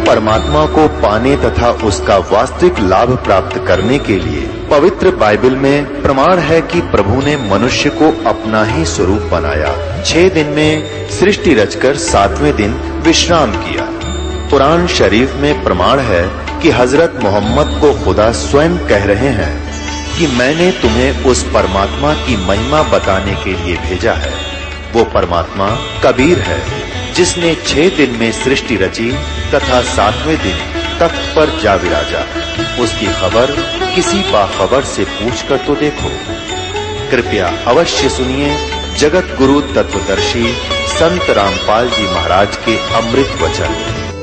परमात्मा को पाने तथा उसका वास्तविक लाभ प्राप्त करने के लिए पवित्र बाइबल में प्रमाण है कि प्रभु ने मनुष्य को अपना ही स्वरूप बनाया। 6 दिन में सृष्टि रचकर 7वें दिन विश्राम किया। कुरान शरीफ में प्रमाण है कि हजरत मोहम्मद को खुदा स्वयं कह रहे हैं कि मैंने तुम्हें उस परमात्मा की महिमा बताने के लिए भेजा है। वो परमात्मा कबीर है जिसने 6 दिन में सृष्टि रची तथा 7वें दिन तख्त पर जा विराजा। उसकी खबर किसी बाखबर से पूछकर तो देखो। कृपया अवश्य सुनिए जगत गुरु तत्वदर्शी संत रामपाल जी महाराज के अमृत वचन।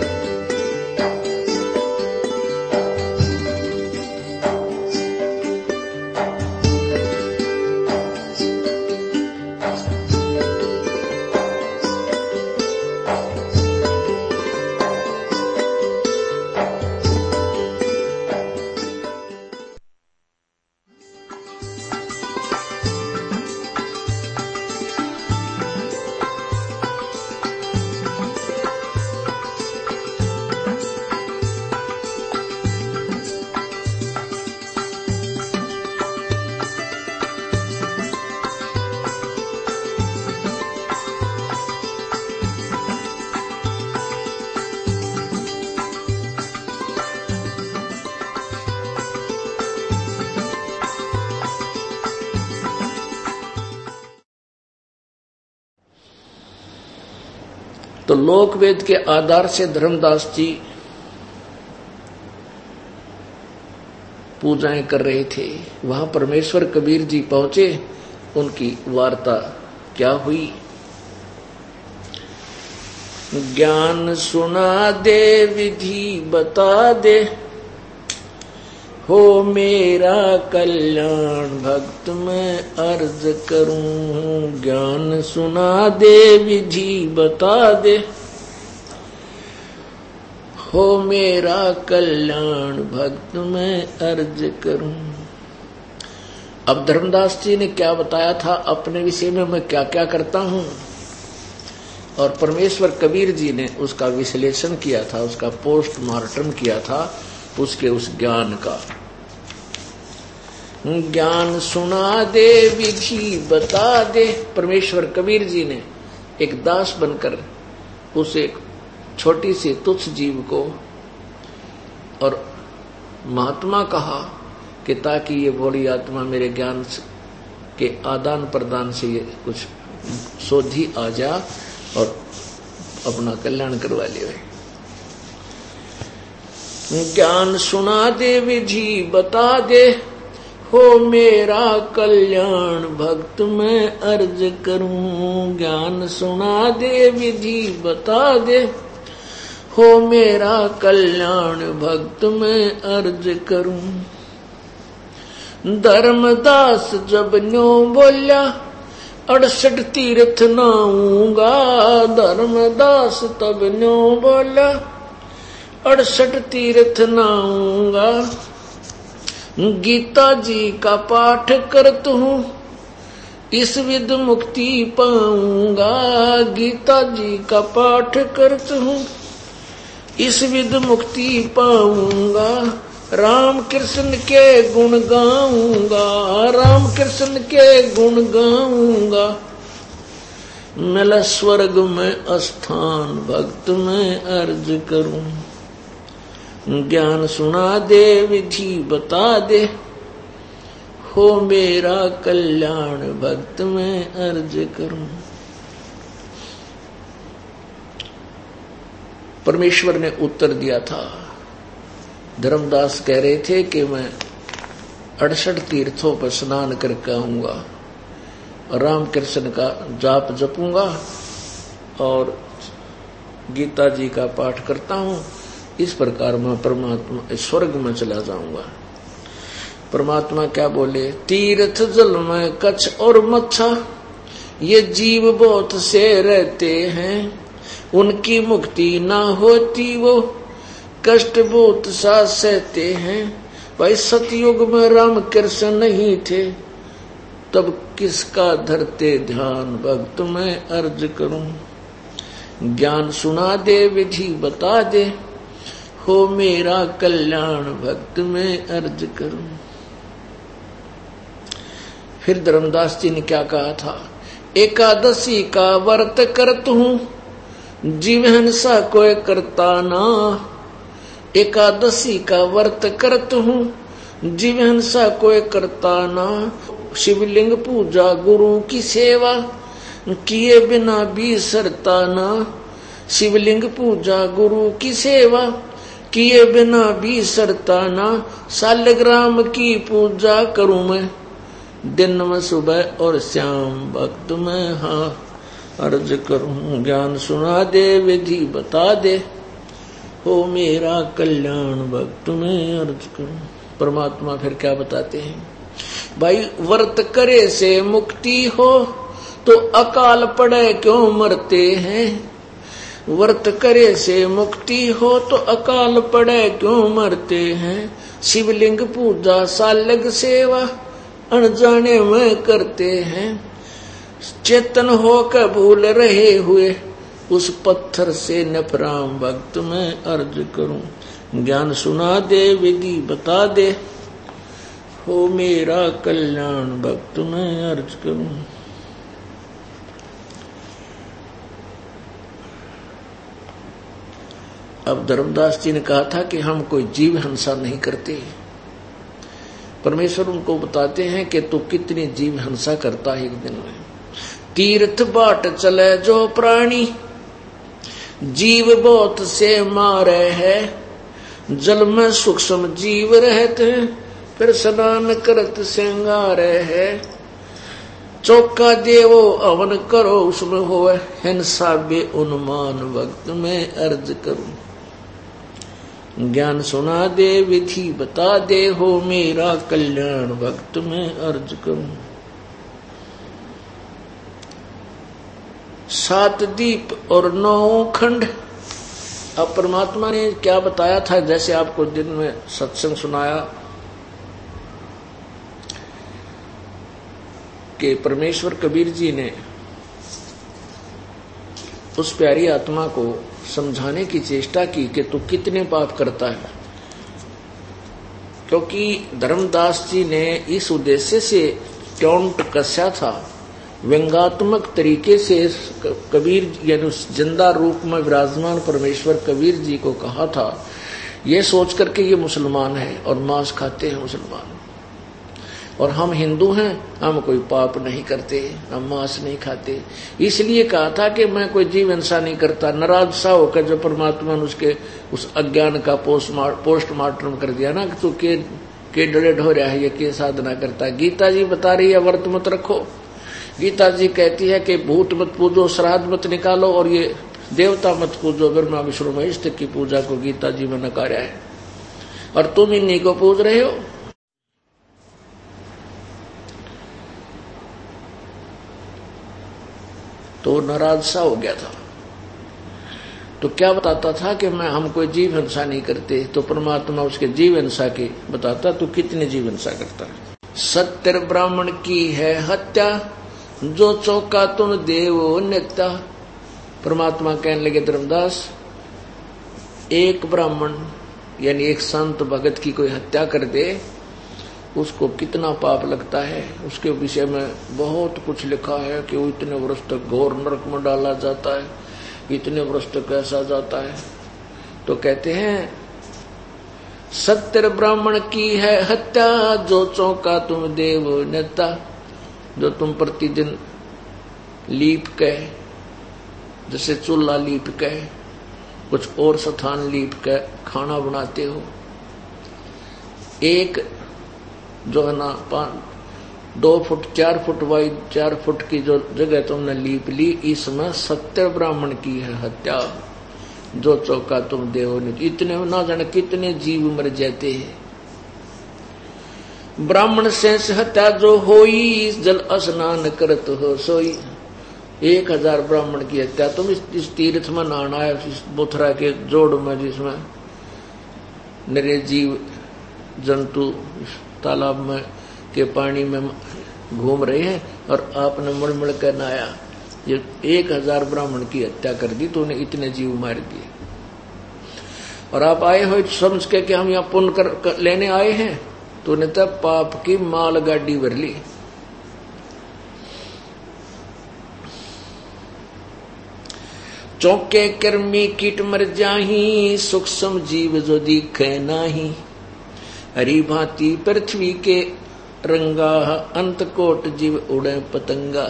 तो लोकवेद के आधार से धर्मदास जी पूजाएं कर रहे थे। वहां परमेश्वर कबीर जी पहुंचे। उनकी वार्ता क्या हुई? ज्ञान सुना दे, विधि बता दे, हो मेरा कल्याण भक्त मैं अर्ज करूं। ज्ञान सुना दे, विधि बता दे, हो मेरा कल्याण भक्त मैं अर्ज करूं। अब धर्मदास जी ने क्या बताया था अपने विषय में, मैं क्या क्या करता हूं, और परमेश्वर कबीर जी ने उसका विश्लेषण किया था, उसका पोस्टमार्टम किया था उसके उस ज्ञान का। ज्ञान सुना दे, विधि बता दे। परमेश्वर कबीर जी ने एक दास बनकर उस एक छोटी सी तुच्छ जीव को और महात्मा कहा कि ताकि ये बड़ी आत्मा मेरे ज्ञान के आदान प्रदान से ये कुछ सोधी आ जा और अपना कल्याण करवा ले। ज्ञान सुना दे, विधि बता दे, हो मेरा कल्याण भक्त मैं अर्ज करूं। ज्ञान सुना दे, विधि बता दे, हो मेरा कल्याण भक्त मैं अर्ज करूं। धर्मदास जब न्यो बोल्या, 68 तीर्थ नाऊंगा। धर्मदास तब न्यो बोला, 68 तीर्थ नाऊंगा। गीता जी का पाठ करत हूँ, इस विद मुक्ति पाऊंगा। गीता जी का पाठ करत हूँ, इस विद मुक्ति पाऊंगा। राम कृष्ण के गुण गाऊंगा, राम कृष्ण के गुण गाऊंगा। मिला स्वर्ग में स्थान भक्त में अर्ज करूं। ज्ञान सुना दे, विधि बता दे, हो मेरा कल्याण भक्त में अर्ज करूं। परमेश्वर ने उत्तर दिया था। धर्मदास कह रहे थे कि मैं 68 तीर्थों पर स्नान करके आऊंगा, राम कृष्ण का जाप जपूंगा और गीता जी का पाठ करता हूं। इस प्रकार मैं परमात्मा स्वर्ग में चला जाऊंगा। परमात्मा क्या बोले? तीर्थ जल में कच्छ और मच्छा, ये जीव बहुत से रहते हैं। उनकी मुक्ति ना होती, वो कष्ट बहुत सा सहते हैं। भाई सतयुग में राम कृष्ण नहीं थे, तब किसका धरते ध्यान भक्त मैं अर्ज करूं। ज्ञान सुना दे, विधि बता दे, हो मेरा कल्याण भक्त में अर्ज करूं। फिर धर्मदास जी ने क्या कहा था? एकादशी का व्रत करत हूं, जीव हिंसा कोई करता ना। एकादशी का व्रत करत हूं, जीव हिंसा कोई करता ना। शिवलिंग पूजा गुरु की सेवा, किए बिना भी सरता ना। शिवलिंग पूजा गुरु की सेवा, किए बिना भी सरता ना। शालिग्राम की पूजा करूं मैं, दिन में सुबह और शाम भक्त में हाँ अर्ज करूं। ज्ञान सुना दे, विधि बता दे, हो मेरा कल्याण भक्त में अर्ज करूं। परमात्मा फिर क्या बताते हैं? भाई व्रत करे से मुक्ति हो, तो अकाल पड़े क्यों मरते हैं। व्रत करे से मुक्ति हो, तो अकाल पड़े क्यों मरते हैं। शिवलिंग पूजा सालग सेवा, अनजाने में करते हैं। चेतन होकर भूल रहे हुए, उस पत्थर से नफराम भक्त में अर्ज करूं। ज्ञान सुना दे, विधि बता दे, हो मेरा कल्याण भक्त में अर्ज करूं। अब धर्मदास जी ने कहा था कि हम कोई जीव हिंसा नहीं करते। परमेश्वर उनको बताते हैं कि तू कितनी जीव हिंसा करता है एक दिन में। तीर्थ बाट चले जो प्राणी, जीव बहुत से मारे है। जल में सूक्ष्म जीव रहते, फिर स्नान करत श्रृंगारे है। चौका देवो अवन करो, उसमें हो हिंसा बे उन्मान भक्त में अर्ज करूं। ज्ञान सुना दे, विधि बता दे, हो मेरा कल्याण भक्त में अर्ज करूं। 7 दीप और 9 खंड। अब परमात्मा ने क्या बताया था, जैसे आपको दिन में सत्संग सुनाया कि परमेश्वर कबीर जी ने उस प्यारी आत्मा को समझाने की चेष्टा की कि तू कितने पाप करता है। क्योंकि धर्मदास जी ने इस उद्देश्य से टोंट कसा था, व्यंगात्मक तरीके से कबीर यानी उस जिंदा रूप में विराजमान परमेश्वर कबीर जी को कहा था, ये सोच करके ये मुसलमान है और मांस खाते हैं मुसलमान, और हम हिंदू हैं, हम कोई पाप नहीं करते, हम मांस नहीं खाते। इसलिए कहा था कि मैं कोई जीव हिंसा नहीं करता। नाराज सा होकर जो परमात्मा ने उसके उस अज्ञान का पोस्टमार्टम कर दिया ना कि तू के डरे ढो रहा है, ये के साधना करता है। गीता जी बता रही है व्रत मत रखो। गीता जी कहती है कि भूत मत पूजो, श्राद्ध मत निकालो, और ये देवता मत पूजो। ब्रह्मा विष्णु महेश की पूजा को गीता जी में नकारा है, और तुम इन्हीं को पूज रहे हो। तो नाराज सा हो गया था। तो क्या बताता था कि हम कोई जीव हिंसा नहीं करते। तो परमात्मा उसके जीव हिंसा की बताता, तू कितनी जीव हिंसा करता है। सत्तर ब्राह्मण की है हत्या, जो चौका तुम देवो नित्या। परमात्मा कहने लगे धर्मदास, एक ब्राह्मण यानी एक संत भगत की कोई हत्या कर दे, उसको कितना पाप लगता है। उसके विषय में बहुत कुछ लिखा है कि वो इतने वर्ष तक घोर नरक में डाला जाता है, इतने वर्ष तक ऐसा जाता है। तो कहते हैं, सत्तर ब्राह्मण की है हत्या, जो चौका तुम देव नेता। जो तुम प्रतिदिन लीप के, जैसे चूल्हा लीप के, कुछ और स्थान लीप के खाना बनाते हो। एक जो है ना 2 फुट 4 फुट वाइड 4 फुट की जो जगह तुमने लीप ली, इसमें 70 ब्राह्मण की है हत्या, जो चौका तुम देव ने। इतने ना जाने कितने जीव मर जाते हैं। ब्राह्मण से हत्या जो होई, जल स्नान करत हो सोई। 1000 ब्राह्मण की हत्या। तुम इस तीर्थ में नहाना है, इस बोथरा के जोड़ में, जिसमें निरे जीव जंतु तालाब में के पानी में घूम रहे हैं, और आपने मुड़ कर नहाया। ये 1000 ब्राह्मण की हत्या कर दी, तो उन्हें इतने जीव मार दिए। और आप आए हो समझ के कि हम यहाँ पुण्य कर लेने आए हैं, तूने तब पाप की माल गाड़ी भर ली। चौके कर्मी कीट मर जाही, सूक्ष्म जीव जो दिखे नाही। हरी भांति पृथ्वी के रंगा, अंत कोट जीव उड़े पतंगा।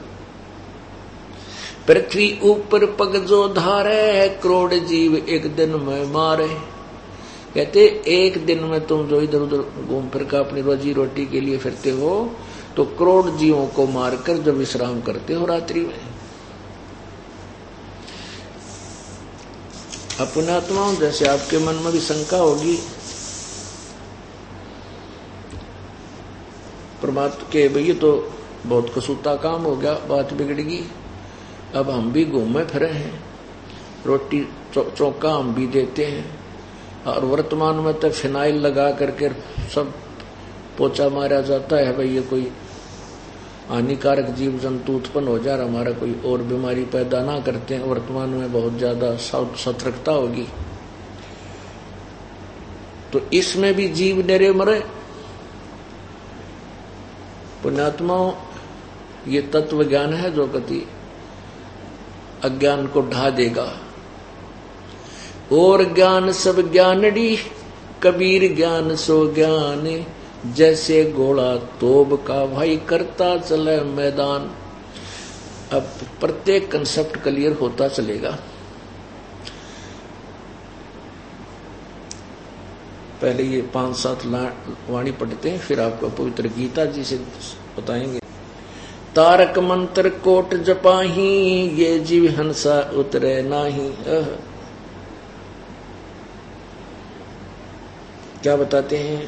पृथ्वी ऊपर पग जो धारे, करोड़ जीव एक दिन में मारे। कहते एक दिन में तुम जो इधर उधर घूम फिर कर अपनी रोजी रोटी के लिए फिरते हो, तो करोड़ जीवों को मारकर जब विश्राम करते हो रात्रि में। अपने आत्माओं, जैसे आपके मन में भी शंका होगी परमात्मा के, भैया तो बहुत कसूता काम हो गया, बात बिगड़गी। अब हम भी घूमे फिरे हैं, रोटी चौका हम भी देते हैं, और वर्तमान में तो फिनाइल लगा करके सब पोछा मारा जाता है। भाई ये कोई हानिकारक जीव जंतु उत्पन्न हो जा रहा, हमारा कोई और बीमारी पैदा ना करते हैं। वर्तमान में बहुत ज्यादा सतर्कता होगी, तो इसमें भी जीव निरे मरे। पुण्यात्माओं, ये तत्व ज्ञान है जो गति अज्ञान को ढा देगा। और ज्ञान सब ज्ञानड़ी, कबीर ज्ञान सो ज्ञान। जैसे घोड़ा तोब का भाई, करता चले मैदान। अब प्रत्येक कंसेप्ट क्लियर होता चलेगा। पहले ये 5-7 वाणी पढ़ते हैं, फिर आपको पवित्र गीता जी से बताएंगे। तारक मंत्र कोट जपाही, ये जीव हंसा उतरे नाही। क्या बताते हैं?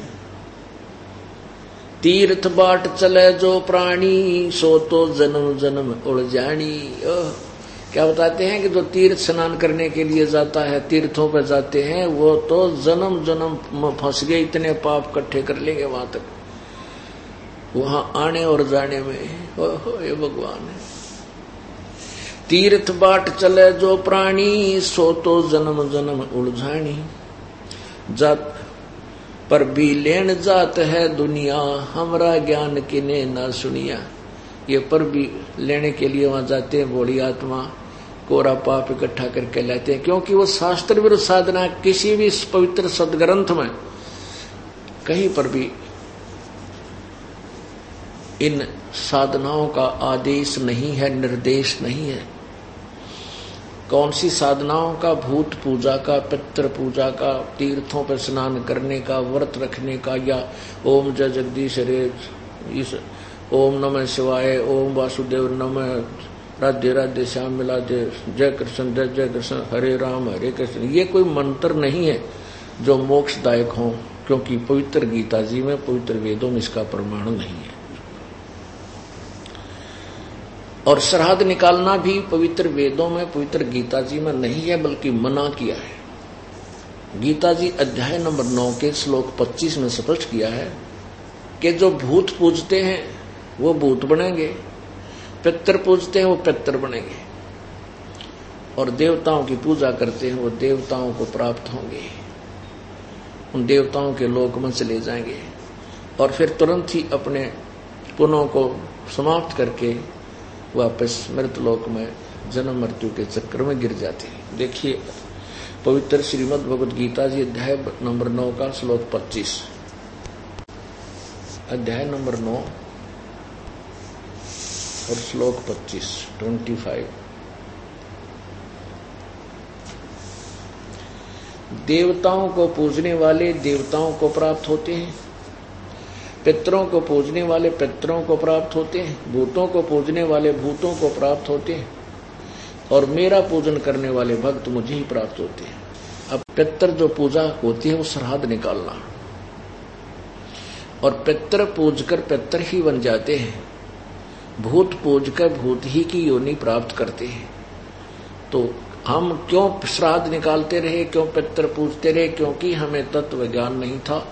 तीर्थ बाट चले जो प्राणी, सो तो जन्म जन्म उलझानी। क्या बताते हैं कि जो तीर्थ स्नान करने के लिए जाता है, तीर्थों पर जाते हैं, वो तो जन्म जन्म में फंस गए, इतने पाप इकट्ठे कर लेंगे वहां तक, वहां आने और जाने में। ये भगवान है। तीर्थ बाट चले जो प्राणी, सो तो जन्म जन्म उलझानी। जात पर भी लेन जात है दुनिया, हमरा ज्ञान किने ना सुनिया। ये पर भी लेने के लिए वहां जाते हैं, बड़ी आत्मा कोरा पाप इकट्ठा करके लाते हैं, क्योंकि वो शास्त्र विरुद्ध साधना किसी भी पवित्र सदग्रंथ में कहीं पर भी इन साधनाओं का आदेश नहीं है, निर्देश नहीं है। कौन सी साधनाओं का? भूत पूजा का, पितृ पूजा का, तीर्थों पर स्नान करने का, व्रत रखने का, या ओम जय जगदीश हरे, इस ओम नमः शिवाय, ओम वासुदेव नमः, राधे राधे श्याम मिला दे, जय कृष्ण जय जय कृष्ण, हरे राम हरे कृष्ण। ये कोई मंत्र नहीं है जो मोक्षदायक हो, क्योंकि पवित्र गीता जी में, पवित्र वेदों में इसका प्रमाण नहीं है। और श्राद्ध निकालना भी पवित्र वेदों में, पवित्र गीता जी में नहीं है, बल्कि मना किया है। गीता जी अध्याय नंबर 9 के श्लोक 25 में स्पष्ट किया है कि जो भूत पूजते हैं वो भूत बनेंगे, पितृ पूजते हैं वो पितृ बनेंगे, और देवताओं की पूजा करते हैं वो देवताओं को प्राप्त होंगे, उन देवताओं के लोक में चले जाएंगे, और फिर तुरंत ही अपने पुण्यों को समाप्त करके वापस मृत लोक में जन्म मृत्यु के चक्कर में गिर जाते हैं। देखिए पवित्र श्रीमद् भगवद गीता जी अध्याय नंबर 9 का श्लोक 25, अध्याय नंबर 9 और श्लोक 25। देवताओं को पूजने वाले देवताओं को प्राप्त होते हैं, पितरों को पूजने वाले पितरों को प्राप्त होते हैं, भूतों को पूजने वाले भूतों को प्राप्त होते हैं, और मेरा पूजन करने वाले भक्त मुझे ही प्राप्त होते हैं। अब पितर जो पूजा होती है वो श्राद्ध निकालना, और पितर पूजकर पितर ही बन जाते हैं, भूत पूजकर भूत ही की योनि प्राप्त करते हैं। तो हम क्यों श्राद्ध निकालते रहे, क्यों पितर पूजते रहे? क्योंकि हमें तत्व ज्ञान नहीं था,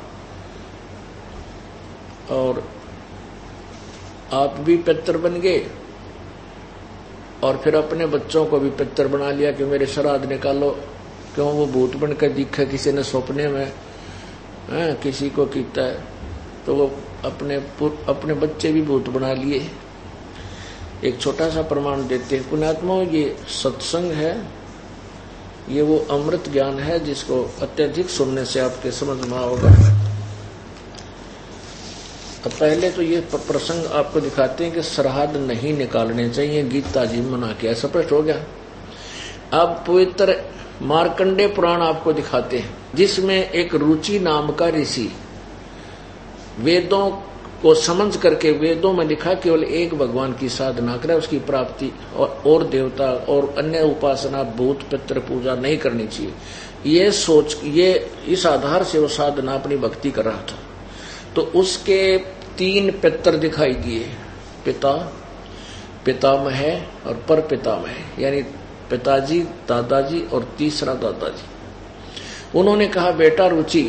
और आप भी पितर बन गए, और फिर अपने बच्चों को भी पितर बना लिया कि मेरे श्राद्ध निकालो, क्यों वो भूत बन कर दिखा किसी ने सपने में किसी को कीता है, तो वो अपने बच्चे भी भूत बना लिए। एक छोटा सा प्रमाण देते हैं पुण्यात्माओं, ये सत्संग है, ये वो अमृत ज्ञान है जिसको अत्यधिक सुनने से आपके समझ में आओगा। तो पहले तो ये प्रसंग आपको दिखाते हैं कि सरहद नहीं निकालने चाहिए, गीता जी मना किया, स्पष्ट हो गया। अब पवित्र मार्कंडे पुराण आपको दिखाते हैं, जिसमें एक रुचि नाम का ऋषि वेदों को समझ करके, वेदों में लिखा केवल एक भगवान की साधना करे, उसकी प्राप्ति और देवता और अन्य उपासना भूत पितृ पूजा नहीं करनी चाहिए, ये सोच, ये इस आधार से वो साधना अपनी भक्ति कर रहा था। तो उसके 3 पितर दिखाई दिए, पिता, पितामह और पर पितामह, यानी पिताजी, दादाजी और तीसरा दादाजी। उन्होंने कहा, बेटा रुचि,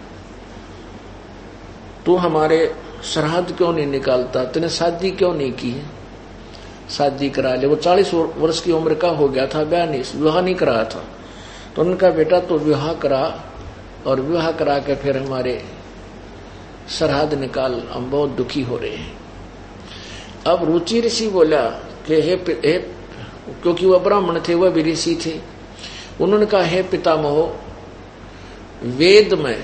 तू हमारे सरहद क्यों नहीं निकालता, तूने शादी क्यों नहीं की, शादी करा ले। वो 40 वर्ष की उम्र का हो गया था, विवाह नहीं कराया था। तो उन्होंने कहा, बेटा तो विवाह करा, और विवाह करा के फिर हमारे सरहद निकाल, हम बहुत दुखी हो रहे हैं। अब रुचि ऋषि बोला कि हे, क्योंकि वह ब्राह्मण थे, वह भी ऋषि थे। उन्होंने कहा, हे पितामहो, वेद में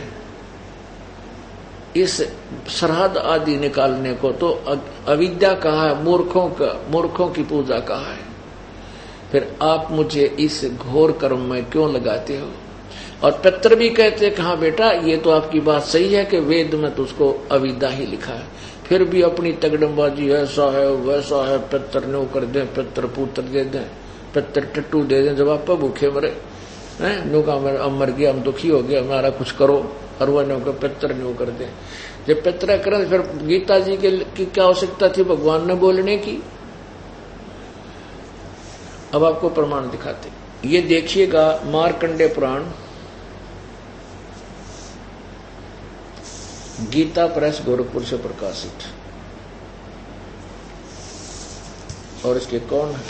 इस सरहद आदि निकालने को तो अविद्या कहा है, मूर्खों की पूजा कहा है, फिर आप मुझे इस घोर कर्म में क्यों लगाते हो। और पितर भी कहते हैं, हाँ बेटा ये तो आपकी बात सही है कि वेद में तो उसको अविद्या ही लिखा है, फिर भी अपनी तगड़मबाजी, ऐसा है वैसा है, पितर नो कर दे, पितर पुत्र दे दें, पितर टट्टू दे दें, जब आप भूखे मरे हैं, नो का मर गया, हम दुखी हो गया, हमारा कुछ करो, और वह नो पितर नो कर दे। जब पितर करें, फिर गीता जी की क्या आवश्यकता थी भगवान ने बोलने की। अब आपको प्रमाण दिखाते, ये देखिएगा मार्कंडे पुराण, गीता प्रेस गोरखपुर से प्रकाशित, और इसके कौन है,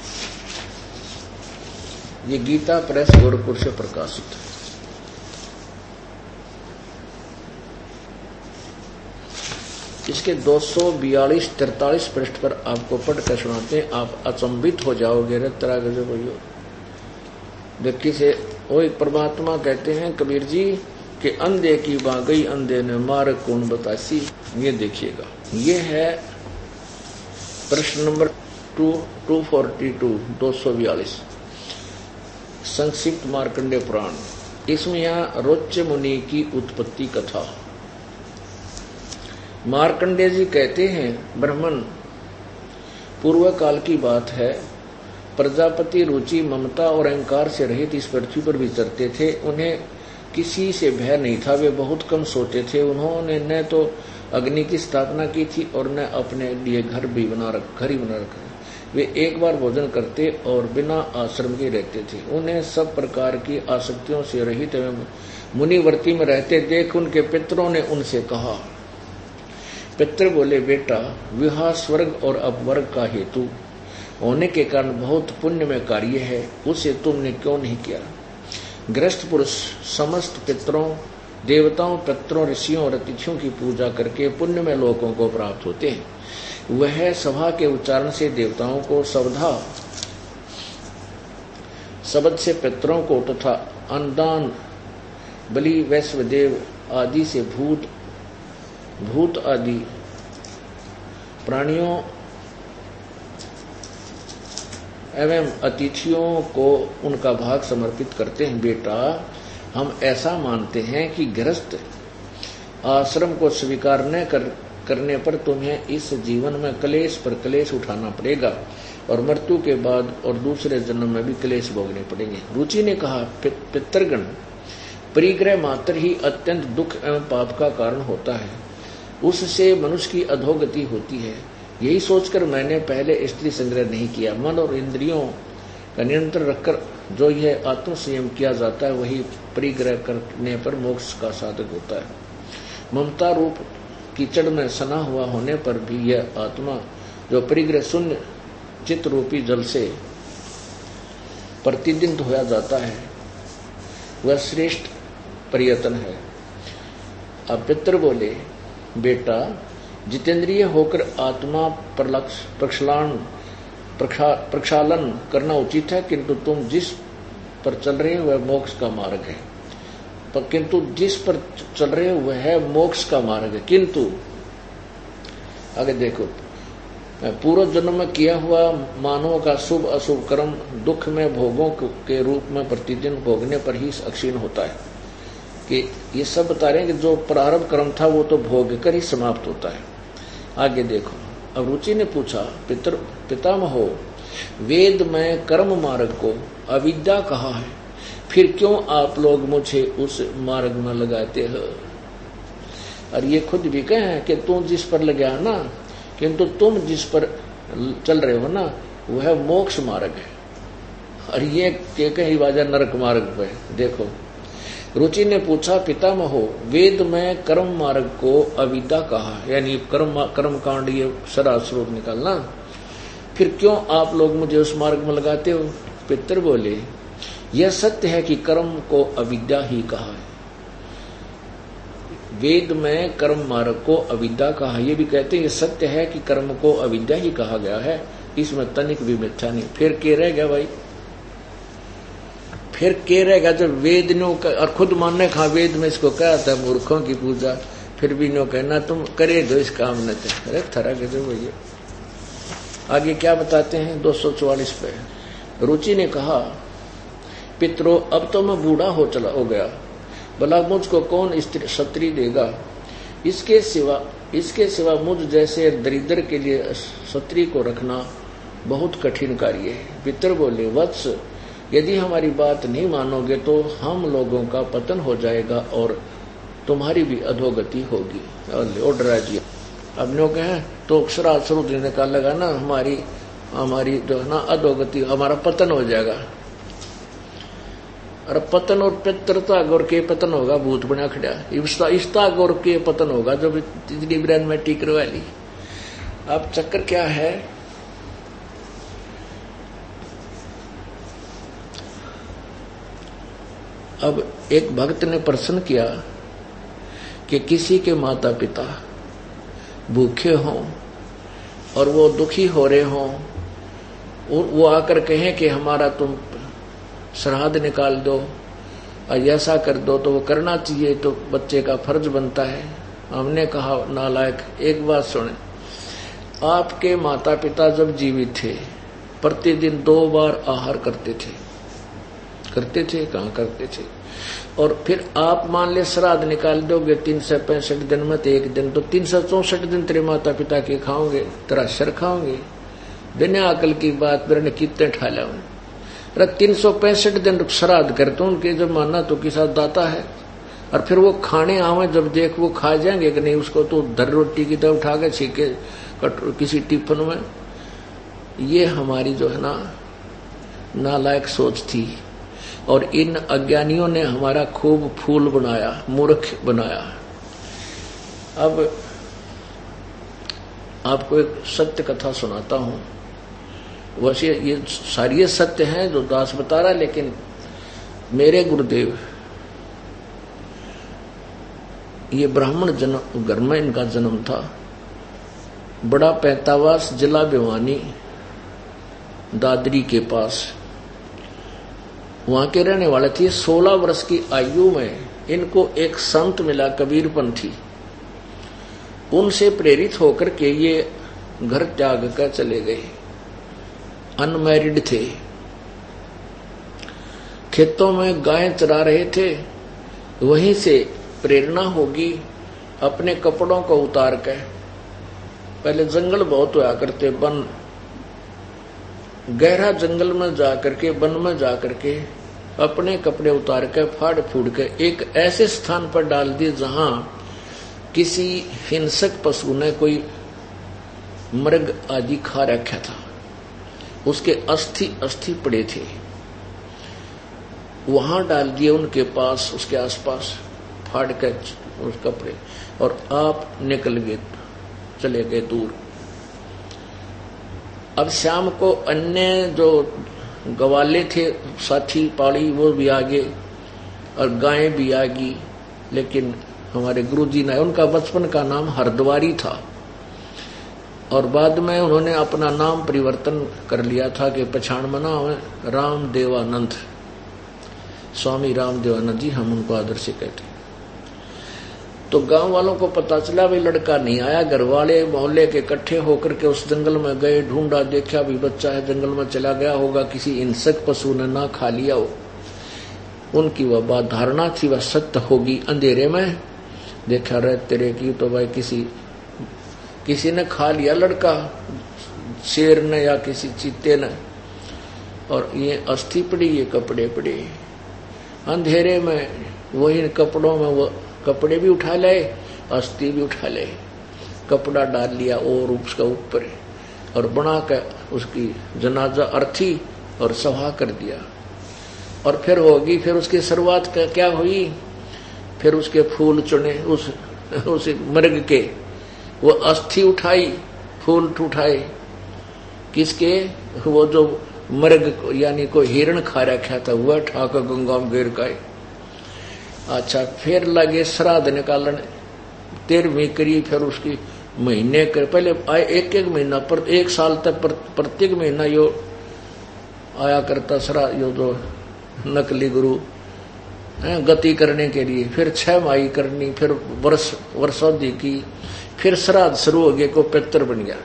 ये गीता प्रेस गोरखपुर से प्रकाशित। इसके 242-43 पृष्ठ पर आपको पढ़कर सुनाते हैं, आप अचंभित हो जाओगे। देखिए से वो एक परमात्मा कहते हैं कबीर जी कि अंधे की बाँ गई, अंधे ने मार कौन बतासी। ये देखिएगा, ये है प्रश्न नंबर 242, 242, संक्षिप्त मार्कंडे पुराण। इसमें यहाँ रोच्य मुनि की उत्पत्ति कथा। मार्कंडे जी कहते हैं, ब्राह्मण पूर्व काल की बात है, प्रजापति रुचि, ममता और अहंकार से रहित इस पृथ्वी पर विचरते थे। उन्हें किसी से भय नहीं था, वे बहुत कम सोते थे। उन्होंने न तो अग्नि की स्थापना की थी और न अपने लिए घर ही बना रखा। वे एक बार भोजन करते और बिना आश्रम के रहते थे। उन्हें सब प्रकार की आसक्तियों से रहित एवं मुनिवर्ती में रहते देख उनके पितरों ने उनसे कहा। पितर बोले, बेटा विवाह स्वर्ग और अपवर्ग का हेतु होने के कारण बहुत पुण्य में कार्य है, उसे तुमने क्यों नहीं किया। गृहस्थ पुरुष समस्त पितरों, देवताओं, पितरों, ऋषियों और अतिथियों की पूजा करके पुण्य में लोगों को प्राप्त होते हैं। वह सभा के उच्चारण से देवताओं को, शब्द से पितरों को तथा अन्नदान, बलि, वैश्वदेव आदि से भूत आदि प्राणियों एवं अतिथियों को उनका भाग समर्पित करते हैं। बेटा हम ऐसा मानते हैं कि गृहस्थ आश्रम को स्वीकार न करने पर तुम्हें इस जीवन में क्लेश पर क्लेश उठाना पड़ेगा और मृत्यु के बाद और दूसरे जन्म में भी क्लेश भोगने पड़ेंगे। रुचि ने कहा, पितृगण, परिग्रह मात्र ही अत्यंत दुख एवं पाप का कारण होता है, उससे मनुष्य की अधोगति होती है। यही सोचकर मैंने पहले स्त्री संग्रह नहीं किया। मन और इंद्रियों का नियंत्रण रखकर जो यह आत्म संयम किया जाता है, वही परिग्रह करने पर मोक्ष का साधक होता है। ममता रूप कीचड़ में सना हुआ होने पर भी यह आत्मा जो परिग्रह शून्य चित्त रूपी जल से प्रतिदिन धोया जाता है, वह श्रेष्ठ प्रयत्न है। अब पितर बोले, बेटा जितेंद्रिय होकर आत्मा प्रक्षालन करना उचित है, किंतु तुम जिस पर चल रहे हो वह मोक्ष का मार्ग है। किंतु जिस पर चल रहे हो वह है मोक्ष का मार्ग है। किंतु आगे देखो, पूर्व जन्म में किया हुआ मानव का शुभ अशुभ कर्म दुख में भोगों के रूप में प्रतिदिन भोगने पर ही क्षीण होता है। कि ये सब बता रहे हैं कि जो प्रारंभ कर्म था वो तो भोग कर ही समाप्त होता है। आगे देखो, अब रुचि ने पूछा, पितामहो वेद में कर्म मार्ग को अविद्या कहा है, फिर क्यों आप लोग मुझे उस मार्ग में लगाते हो? और ये खुद भी कहे हैं कि तू जिस पर लगा ना, किंतु तुम जिस पर चल रहे हो ना वह मोक्ष मार्ग है, और ये कहीं बाजा नरक मार्ग पे। देखो, रुचि ने पूछा, पितामहो वेद में कर्म मार्ग को अविद्या कहा, यानी कर्म कांड ये सरा स्रोत निकालना, फिर क्यों आप लोग मुझे उस मार्ग में लगाते हो? पितर बोले, यह सत्य है कि कर्म को अविद्या ही कहा है। वेद में कर्म मार्ग को अविद्या कहा, ये भी कहते हैं ये सत्य है कि कर्म को अविद्या ही कहा गया है, इसमें तनिक भी मिथ्या नहीं। फिर क्या रह गया भाई? फिर क्या रहेगा जब वेद नो और खुद मानने खा वेद में इसको कहा था मूर्खों की पूजा, फिर भी नो कहना तुम करे दो इस काम न थे। अरे थरा के जो भैया आगे क्या बताते हैं 244 पे। रुचि ने कहा, पितरो अब तो मैं बूढ़ा हो गया, भला मुझको कौन क्षत्रिय देगा? इसके सिवा मुझ जैसे दरिद्र के लिए क्षत्रिय को रखना बहुत कठिन कार्य है। पितर बोले, वत्स यदि हमारी बात नहीं मानोगे तो हम लोगों का पतन हो जाएगा और तुम्हारी भी अधोगति होगी। ऑर्डर आ जी। अब नो कहे तो अक्षरा शुरू देने का लगा ना, हमारी जो है ना अधोगति, हमारा पतन हो जाएगा। और पतन और पितरता गौर के पतन होगा, भूत बना खड़ा इस्ता गौर के पतन होगा, जो तिजली ब्रांड में टीकर वाली। अब चक्कर क्या है, अब एक भक्त ने प्रश्न किया कि किसी के माता पिता भूखे हों और वो दुखी हो रहे हों, वो आकर कहें कि हमारा तुम श्राद्ध निकाल दो और ऐसा कर दो, तो वो करना चाहिए, तो बच्चे का फर्ज बनता है। हमने कहा, नालायक एक बात सुने, आपके माता पिता जब जीवित थे प्रतिदिन 2 बार आहार करते थे? कहाँ करते थे? और फिर आप मान ले श्राद्ध निकाल दोगे 365 दिन में, तो एक दिन तो 364 दिन तेरे माता पिता के खाओगे, तेरा शर खाओगे। बिना अकल की बात मैंने कितने ठाला हूं। अरे 365 दिन श्राद्ध करते उनके, जब मानना तो किसा दाता है। और फिर वो खाने आवे, जब देख वो खा जाएंगे कि नहीं, उसको तो धर रोटी की तरह उठा के छीके किसी टिफिन में। ये हमारी जो है ना नालायक सोच थी, और इन अज्ञानियों ने हमारा खूब फूल बनाया, मूर्ख बनाया। अब आपको एक सत्य कथा सुनाता हूं। वैसे ये सारी सत्य हैं जो दास बता रहा, लेकिन मेरे गुरुदेव ये ब्राह्मण जन्म घर में इनका जन्म था। बड़ा पैतावास, जिला भिवानी, दादरी के पास वहां के रहने वाले थे। 16 वर्ष की आयु में इनको एक संत मिला, कबीरपंथी। उनसे प्रेरित होकर के ये घर त्याग कर चले गए। अनमैरिड थे, खेतों में गाय चरा रहे थे। वहीं से प्रेरणा होगी, अपने कपड़ों को उतार कर, पहले जंगल बहुत हुआ करते, वन, गहरा जंगल में जाकर के, वन में जाकर के अपने कपड़े उतार कर, फाड़ फूड़ कर एक ऐसे स्थान पर डाल दिए जहां किसी हिंसक पशु ने कोई मृग आदि खा रखा था। उसके अस्थि पड़े थे, वहां डाल दिए उनके पास, उसके आसपास फाड़ कर उस कपड़े, और आप निकल गए, चले गए दूर। अब शाम को अन्य जो गवाले थे, साथी पाड़ी, वो भी आगे और गायें भी आ गई। लेकिन हमारे गुरुजी ने, उनका बचपन का नाम हरद्वारी था और बाद में उन्होंने अपना नाम परिवर्तन कर लिया था कि पछाण मना रामदेवानंद, स्वामी रामदेवानंद जी, हम उनको आदर से कहते। तो गांव वालों को पता चला भाई लड़का नहीं आया। घर वाले मोहल्ले के इकट्ठे होकर के उस जंगल में गए, ढूंढा, देखा भी बच्चा है, जंगल में चला गया होगा, किसी हिंसक पशु ने ना खा लिया हो। उनकी वह बात धारणा थी, वह सत्य होगी। अंधेरे में देखा रहे तेरे की तो भाई किसी ने खा लिया लड़का, शेर ने या किसी चीते ने, और ये अस्थि पड़ी, ये कपड़े पड़े। अंधेरे में वही कपड़ों में वो कपड़े भी उठा ले, अस्थि भी उठा ले, कपड़ा डाल लिया और उसका ऊपर और बना कर उसकी जनाजा अर्थी और सभा कर दिया। और फिर होगी, फिर उसकी शुरुआत क्या हुई, फिर उसके फूल चुने, उस मृग के वो अस्थि उठाई, फूल उठाए, किसके, वो जो मृग यानी को हिरण खा रखा था वह ठाक गंगा में गिर गए। अच्छा, फिर लगे श्राद्ध निकालने, 13वीं करी, फिर उसकी महीने कर, पहले आए एक महीना पर, 1 साल तक प्रत्येक महीना यो आया करता श्राद्ध, यो जो नकली गुरु गति करने के लिए। फिर 6 माही करनी, फिर वर्षोधि की, फिर श्राद्ध शुरू हो गए को पितर बन गया।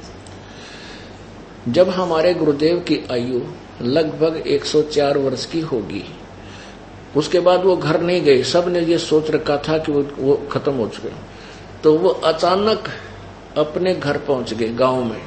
जब हमारे गुरुदेव की आयु लगभग 104 वर्ष की होगी, उसके बाद वो घर नहीं गए। सब ने ये सोच रखा था कि वो खत्म हो चुके, तो वो अचानक अपने घर पहुंच गए गांव में।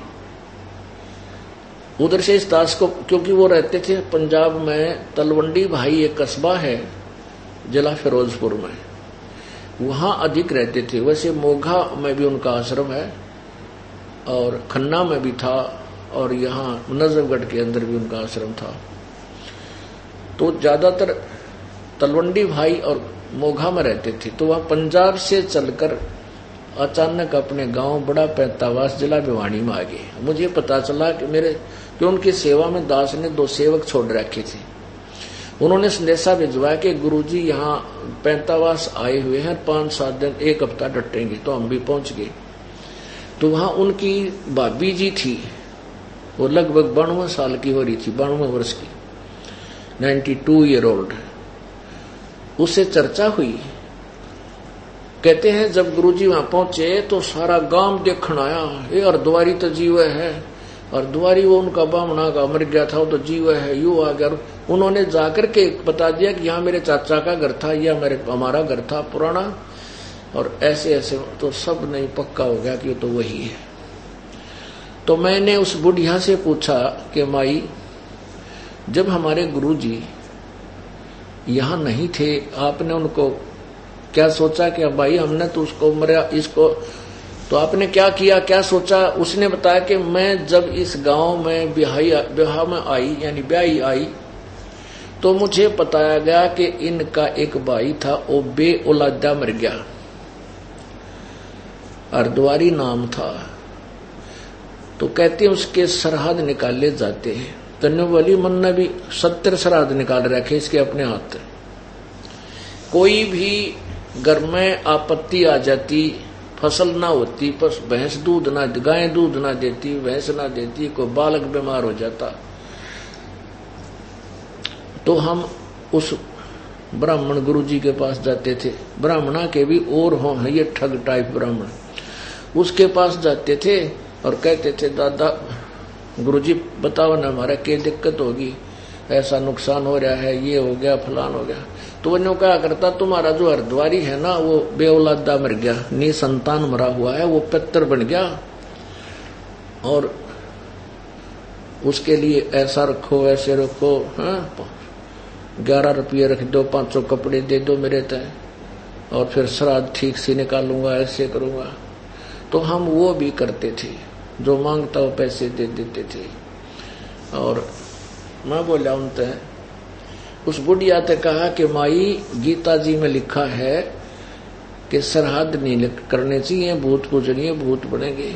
उधर से इस दास को, क्योंकि वो रहते थे पंजाब में तलवंडी भाई एक कस्बा है जिला फिरोजपुर में, वहां अधिक रहते थे। वैसे मोघा में भी उनका आश्रम है और खन्ना में भी था और यहाँ नजफगढ़ के अंदर भी उनका आश्रम था। तो ज्यादातर तलवंडी भाई और मोघा में रहते थे। तो वह पंजाब से चलकर अचानक अपने गांव बड़ा पैंतावास जिला भिवानी में आ गए। मुझे पता चला कि उनकी सेवा में दास ने 2 सेवक छोड़ रखे थे। उन्होंने संदेशा भिजवाया कि गुरुजी यहाँ पैंतावास आए हुए हैं, 5-7 दिन 1 हफ्ता डटेंगे। तो हम भी पहुंच गए। तो वहां उनकी भाभी जी थी, वो लगभग 92 साल की हो रही थी, 92 वर्ष की, 92 ईयर ओल्ड। उससे चर्चा हुई। कहते हैं जब गुरुजी वहां पहुंचे तो सारा गांव देखण आया, ये हरद्वारी तो जीव है, हरद्वारी वो उनका बामना का मर गया था, वो तो जीव है, यू आ गया। उन्होंने जाकर के बता दिया कि यहाँ मेरे चाचा का घर था, या हमारा घर था पुराना, और ऐसे ऐसे। तो सब नहीं पक्का हो गया कि वो तो वही है। तो मैंने उस बुढ़िया से पूछा कि माई, जब हमारे गुरुजी यहाँ नहीं थे, आपने उनको क्या सोचा कि भाई हमने तो उसको मरा, इसको तो आपने क्या किया, क्या सोचा? उसने बताया कि मैं जब इस गांव में ब्याह में आई, यानी ब्याही आई, तो मुझे बताया गया कि इनका एक भाई था, वो बे औलादा मर गया, हरद्वारी नाम था। तो कहते हैं उसके श्राद्ध निकाले जाते हैं। तन्नुवली मन ने भी 70 श्राद्ध निकाल रखे इसके अपने हाथ। कोई भी घर में आपत्ति आ जाती, फसल ना होती, बस भैंस दूध ना, गाय दूध ना देती, भैंस ना देती, कोई बालक बीमार हो जाता, तो हम उस ब्राह्मण गुरुजी के पास जाते थे। ब्राह्मणा के भी और हो, ये ठग टाइप ब्राह्मण, उसके पास जाते थे और कहते थे दादा गुरुजी बताओ ना हमारा क्या दिक्कत होगी, ऐसा नुकसान हो रहा है, ये हो गया, फलान हो गया। तो वो क्या करता, तुम्हारा जो हरद्वारी है ना वो बेऔलादा मर गया, नी संतान मरा हुआ है, वो पितर बन गया, और उसके लिए ऐसा रखो, ऐसे रखो, 11 रुपये रख दो, 500 कपड़े दे दो मेरे तय, और फिर श्राद्ध ठीक से निकालूंगा, ऐसे करूंगा। तो हम वो भी करते थे, जो मांगता वो पैसे दे देते थे। और मैं बोला उनसे, उस बुढ़िया ने कहा कि माई गीता जी में लिखा है कि श्राद्ध नहीं करने चाहिए, भूत पूजनीय, भूत बनेंगे,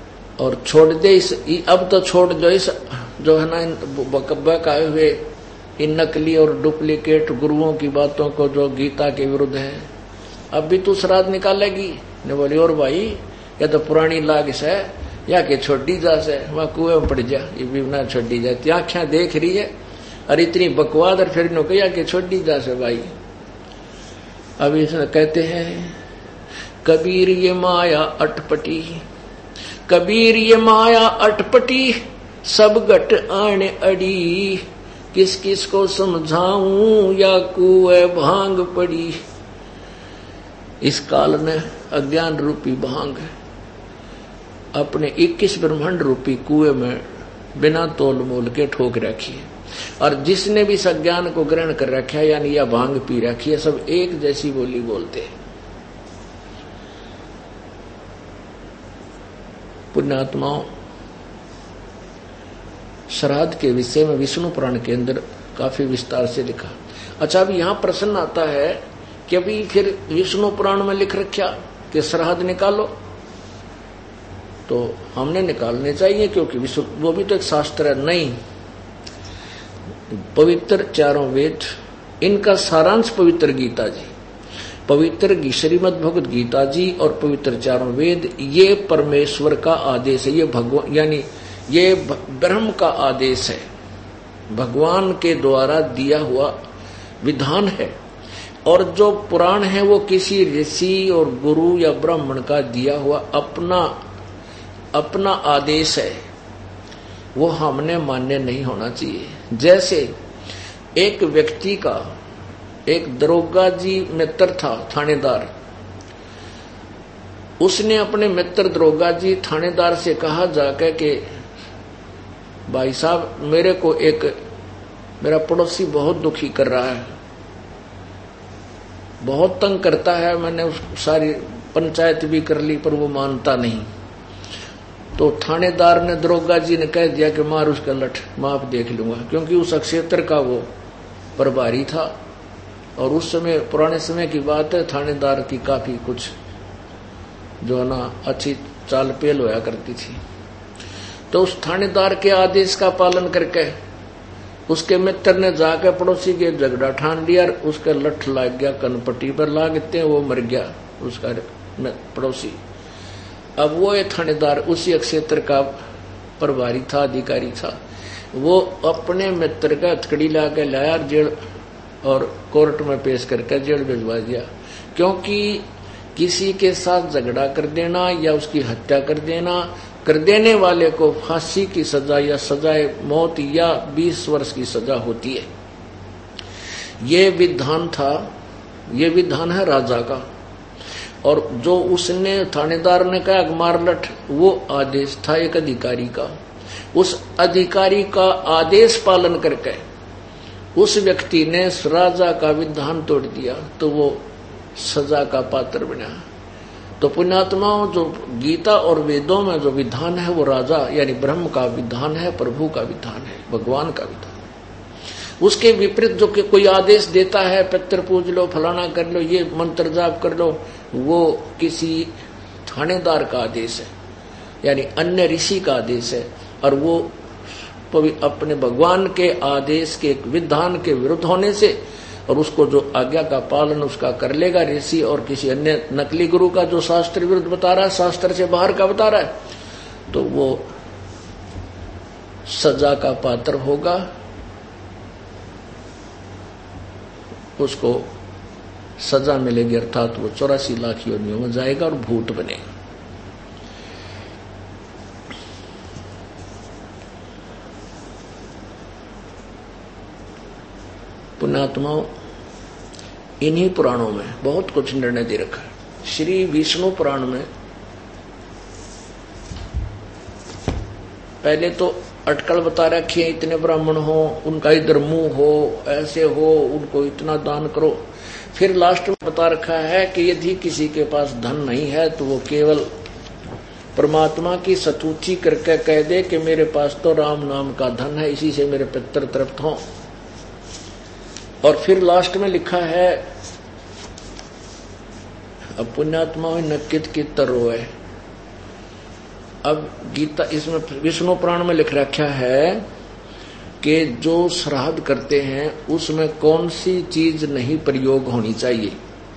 और छोड़ दे इस, अब तो छोड़ दो इस जो है ना बकाए हुए इन नकली और डुप्लीकेट गुरुओं की बातों को जो गीता के विरुद्ध है, अब भी तू श्राद्ध निकालेगी? ने बोली और भाई या तो पुरानी लाग से या के छोड़ी जा से वहां कुएं में पड़ जा, ये भी ना छोड़ी जाती, आंखें देख रही है और इतनी बकवाद, और फिर नो या के छोड़ी जा से भाई। अब इसमें कहते हैं कबीर ये माया अटपटी, कबीर ये माया अटपटी, सब घट आने अड़ी, किस किस को समझाऊं या कुएं भांग पड़ी। इस काल ने अज्ञान रूपी भांग अपने 21 ब्रह्मांड रूपी कुएं में बिना तोल मोल के ठोक रखी है, और जिसने भी इस अज्ञान को ग्रहण कर रखा है यानी यह भांग पी रखी है, सब एक जैसी बोली बोलते हैं। पुण्यात्माओं, श्राद्ध के विषय में विष्णु पुराण के अंदर काफी विस्तार से लिखा। अच्छा, अभी यहां प्रश्न आता है कि अभी फिर विष्णु पुराण में लिख रखा कि श्राद्ध निकालो, तो हमने निकालने चाहिए क्योंकि वो भी तो एक शास्त्र है। नहीं, पवित्र चारों वेद, इनका सारांश पवित्र गीता जी, पवित्र श्रीमद् भगवद गीता जी और पवित्र चारों वेद, ये परमेश्वर का आदेश है, ये भगवान यानी ये ब्रह्म का आदेश है, भगवान के द्वारा दिया हुआ विधान है। और जो पुराण है वो किसी ऋषि और गुरु या ब्राह्मण का दिया हुआ अपना आदेश है, वो हमने मान्य नहीं होना चाहिए। जैसे एक व्यक्ति का एक दरोगा जी मित्र था, थानेदार, उसने अपने मित्र दरोगा जी थानेदार से कहा जाकर के भाई साहब मेरे को एक मेरा पड़ोसी बहुत दुखी कर रहा है, बहुत तंग करता है, मैंने उस सारी पंचायत भी कर ली पर वो मानता नहीं। तो थानेदार ने दरोगा जी ने कह दिया कि मार उसका लठ, माफ देख लूंगा, क्योंकि उस क्षेत्र का वो प्रभारी था। और उस समय पुराने समय की बात है, थानेदार की काफी कुछ जो है ना अच्छी चाल पेल होया करती थी। तो उस थानेदार के आदेश का पालन करके उसके मित्र ने जाकर पड़ोसी के झगड़ा ठान लिया, उसका लठ लग गया कनपट्टी पर, लागते वो मर गया उसका पड़ोसी। अब वो ये थानेदार उसी क्षेत्र का प्रभारी था, अधिकारी था, वो अपने मित्र का हथकड़ी ला के लाया जेल और कोर्ट में पेश करके जेल भिजवा दिया। क्योंकि किसी के साथ झगड़ा कर देना या उसकी हत्या कर देना, कर देने वाले को फांसी की सजा या सजाए मौत या 20 वर्ष की सजा होती है। ये विधान था, ये विधान है राजा का। और जो उसने थानेदार ने कहा मार लठ, वो आदेश था एक अधिकारी का। उस अधिकारी का आदेश पालन करके उस व्यक्ति ने राजा का विधान तोड़ दिया, तो वो सजा का पात्र बना। तो पुण्यात्माओं, जो गीता और वेदों में जो विधान है वो राजा यानी ब्रह्म का विधान है, प्रभु का विधान है, भगवान का विधान है। उसके विपरीत जो कि कोई आदेश देता है, पितर पूज लो, फलाना कर लो, ये मंत्र जाप कर लो, वो किसी थानेदार का आदेश है यानी अन्य ऋषि का आदेश है। और वो अपने भगवान के आदेश के विधान के विरुद्ध होने से, और उसको जो आज्ञा का पालन उसका कर लेगा ऋषि और किसी अन्य नकली गुरु का जो शास्त्र विरुद्ध बता रहा है, शास्त्र से बाहर का बता रहा है, तो वो सजा का पात्र होगा, उसको सजा मिलेगी, अर्थात वो 84 लाख योनियों में जाएगा और भूत बनेगा। पुण्यात्माओं, इन्हीं पुराणों में बहुत कुछ निर्णय दे रखा है। श्री विष्णु पुराण में पहले तो अटकल बता रखी है, इतने ब्राह्मण हो, उनका इधर मुंह हो, ऐसे हो, उनको इतना दान करो। फिर लास्ट में बता रखा है कि यदि किसी के पास धन नहीं है तो वो केवल परमात्मा की स्तुति करके कह दे कि मेरे पास तो राम नाम का धन है, इसी से मेरे पितर तृप्त हों। और फिर लास्ट में लिखा है, अब पुण्यात्मा नकित की तरो है। अब गीता इसमें विष्णु पुराण में लिख रखा है कि जो श्राद्ध करते हैं उसमें कौन सी चीज नहीं प्रयोग होनी चाहिए।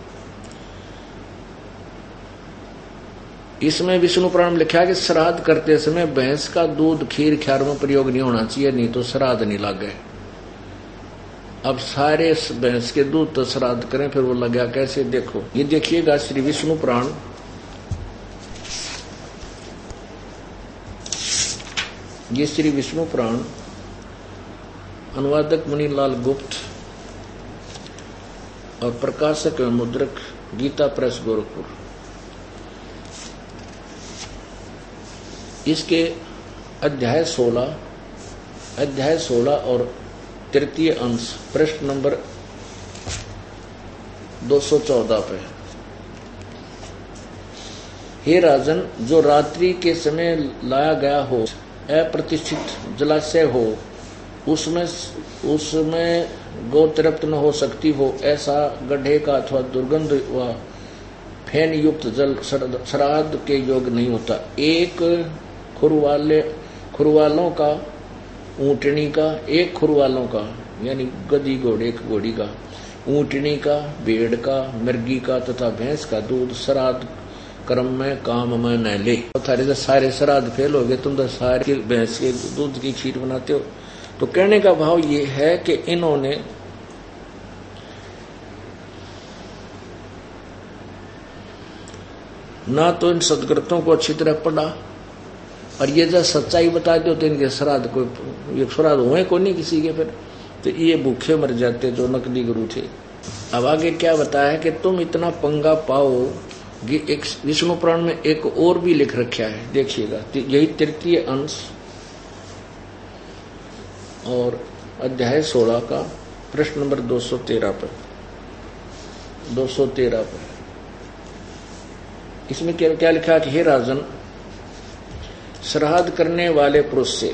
इसमें विष्णु पुराण में लिखा है कि श्राद्ध करते समय भैंस का दूध खीर ख्यार में प्रयोग नहीं होना चाहिए, नहीं तो श्राद्ध नहीं लागे। अब सारे भैंस के दूध तो श्राद्ध करें, फिर वो लगा कैसे? देखो ये देखिएगा श्री विष्णु पुराण, ये श्री विष्णु पुराण, अनुवादक मुनीलाल गुप्त और प्रकाशक एवं मुद्रक गीता प्रेस गोरखपुर। इसके अध्याय 16 और तृतीय अंश पृष्ठ नंबर 214 पे, हे राजन, जो रात्रि के समय लाया गया हो, अप्रतिष्ठित जलाशय हो, उसमें गौ तृप्त न हो सकती हो, ऐसा गड्ढे का अथवा दुर्गंध व फेन युक्त जल श्राद्ध के योग नहीं होता। एक खुरवालों का, ऊंटनी का, एक खुरवालों का यानी गधी घोड़े, एक घोड़ी का, ऊंटनी का, भेड़ का, मुर्गी का तथा भैंस का दूध श्राद्ध कर्म में काम में न ले। थारे सारे श्राद्ध फेल हो गए, तुम तो सारे भैंस के दूध की खीर बनाते हो। तो कहने का भाव ये है कि इन्होंने ना तो इन सदग्रंथों को अच्छी तरह पढ़ा, और ये जब सच्चाई बता दो तो इनके श्राद्ध को, ये श्राद्ध हुए को नहीं किसी के, फिर तो ये भूखे मर जाते जो नकली गुरु थे। अब आगे क्या बताया कि तुम इतना पंगा पाओ। एक विष्णु पुराण में एक और भी लिख रखा है, देखिएगा, यही तृतीय अंश और अध्याय 16 का प्रश्न नंबर 213 पर, 213 पर इसमें क्या लिखा है कि हे राजन, श्राद्ध करने वाले पुरुष से,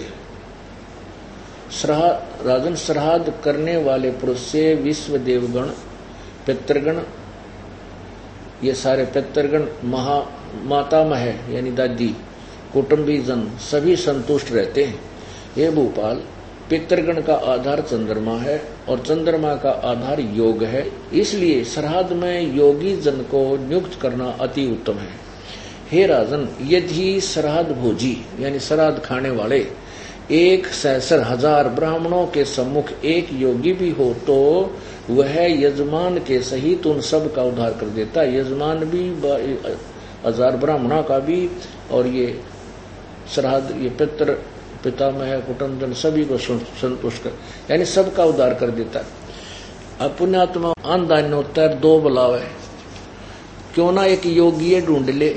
श्राद्ध करने वाले पुरुष से विश्व देवगण, पितृगण, ये सारे पितृगण, मातामह यानी दादी, कुटुंबी जन सभी संतुष्ट रहते हैं। ये भूपाल, पितृगण का आधार चंद्रमा है और चंद्रमा का आधार योग है, इसलिए श्राद्ध में योगी जन को नियुक्त करना अति उत्तम है। हे राजन, यदि श्राद्ध भोजी यानी श्राद्ध खाने वाले 1,60,000 ब्राह्मणों के सम्मुख एक योगी भी हो तो वह यजमान के सहित उन सब का उद्धार कर देता। यजमान भी 1000 ब्राह्मणों का भी, और ये श्राद्ध, ये पितामह, कुटुंबजन सभी को संतुष्ट कर, यानी सबका उद्धार कर देता। अब पुण्यात्मा आनदान्योत्तर 2 बुलावे, क्यों ना एक योगी ढूंढ ले।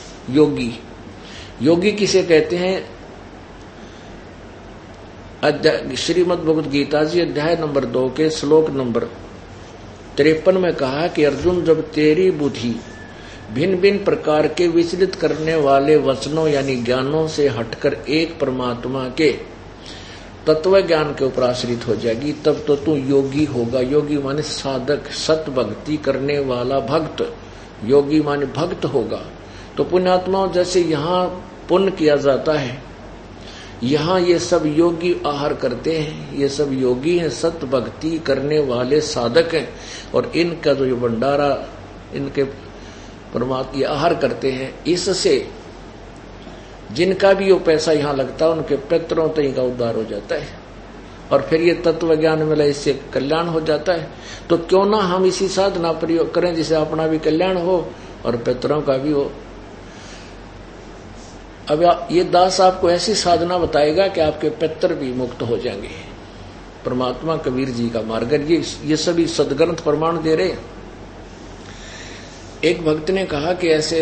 योगी किसे कहते हैं? श्रीमद् भगवद गीता जी अध्याय नंबर 2 के श्लोक नंबर 53 में कहा कि अर्जुन, जब तेरी बुद्धि भिन्न भिन्न प्रकार के विचलित करने वाले वचनों यानी ज्ञानों से हटकर एक परमात्मा के तत्व ज्ञान के ऊपर आश्रित हो जाएगी, तब तो तू योगी होगा। योगी माने साधक, सत भक्ति करने वाला भक्त, योगी माने भक्त होगा। तो पुण्यात्माओं, जैसे यहाँ पुण्य किया जाता है, यहाँ ये सब योगी आहार करते हैं, ये सब योगी हैं, सत भक्ति करने वाले साधक हैं, और इनका जो ये भंडारा, इनके परमात्मा ये आहार करते हैं, इससे जिनका भी वो पैसा यहाँ लगता है उनके पितरों तक का उद्धार हो जाता है, और फिर ये तत्व ज्ञान मिला, इससे कल्याण हो जाता है। तो क्यों ना हम इसी साधना प्रयोग करें जिससे अपना भी कल्याण हो और पितरों का भी हो। अब ये दास आपको ऐसी साधना बताएगा कि आपके पितर भी मुक्त हो जाएंगे। परमात्मा कबीर जी का मार्ग, ये सभी सदग्रंथ प्रमाण दे रहे। एक भक्त ने कहा कि ऐसे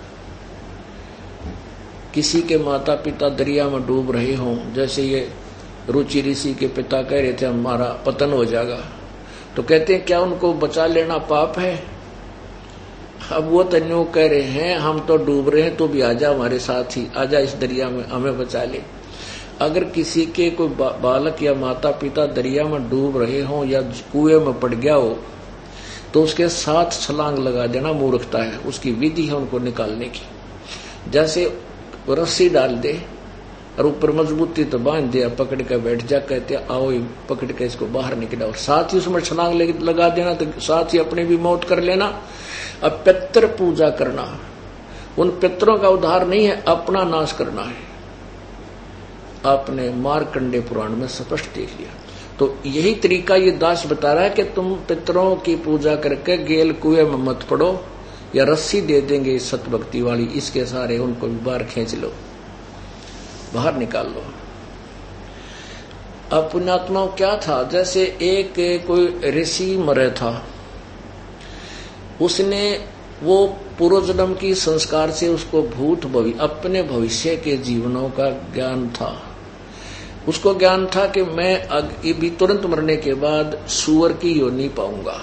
किसी के माता पिता दरिया में डूब रहे हों, जैसे ये रुचि ऋषि के पिता कह रहे थे हमारा पतन हो जाएगा, तो कहते हैं क्या उनको बचा लेना पाप है? अब वो तन्यो कह रहे हैं हम तो डूब रहे हैं, तो भी आजा हमारे साथ ही, आजा इस दरिया में हमें बचा ले। अगर किसी के कोई बालक या माता पिता दरिया में डूब रहे हों या कुएं में पड़ गया हो, तो उसके साथ छलांग लगा देना मूर्खता है। उसकी विधि है उनको निकालने की। जैसे रस्सी डाल दे, और ऊपर मजबूती तो बांध दिया, पकड़ के बैठ जा, कहते आओ पकड़ के इसको बाहर निकला, और साथ ही उसमें छलांग लगा देना, तो साथ ही अपनी भी मौत कर लेना। अब पितृ पूजा करना, उन पितरों का उद्धार नहीं है, अपना नाश करना है। आपने मार्कंडे पुराण में स्पष्ट देख लिया। तो यही तरीका ये दास बता रहा है कि तुम पितरों की पूजा करके गेल कुएं में मत पड़ो, या रस्सी दे देंगे सतभक्ति वाली, इसके सारे उनको भी बाहर खींच लो, बाहर निकाल लो। अब पुण्यात्माओं क्या था, जैसे एक कोई ऋषि मरे था, उसने वो पूर्व जन्म की संस्कार से उसको अपने भविष्य के जीवनों का ज्ञान था। उसको ज्ञान था कि मैं अभी तुरंत मरने के बाद सूअर की योनि पाऊंगा,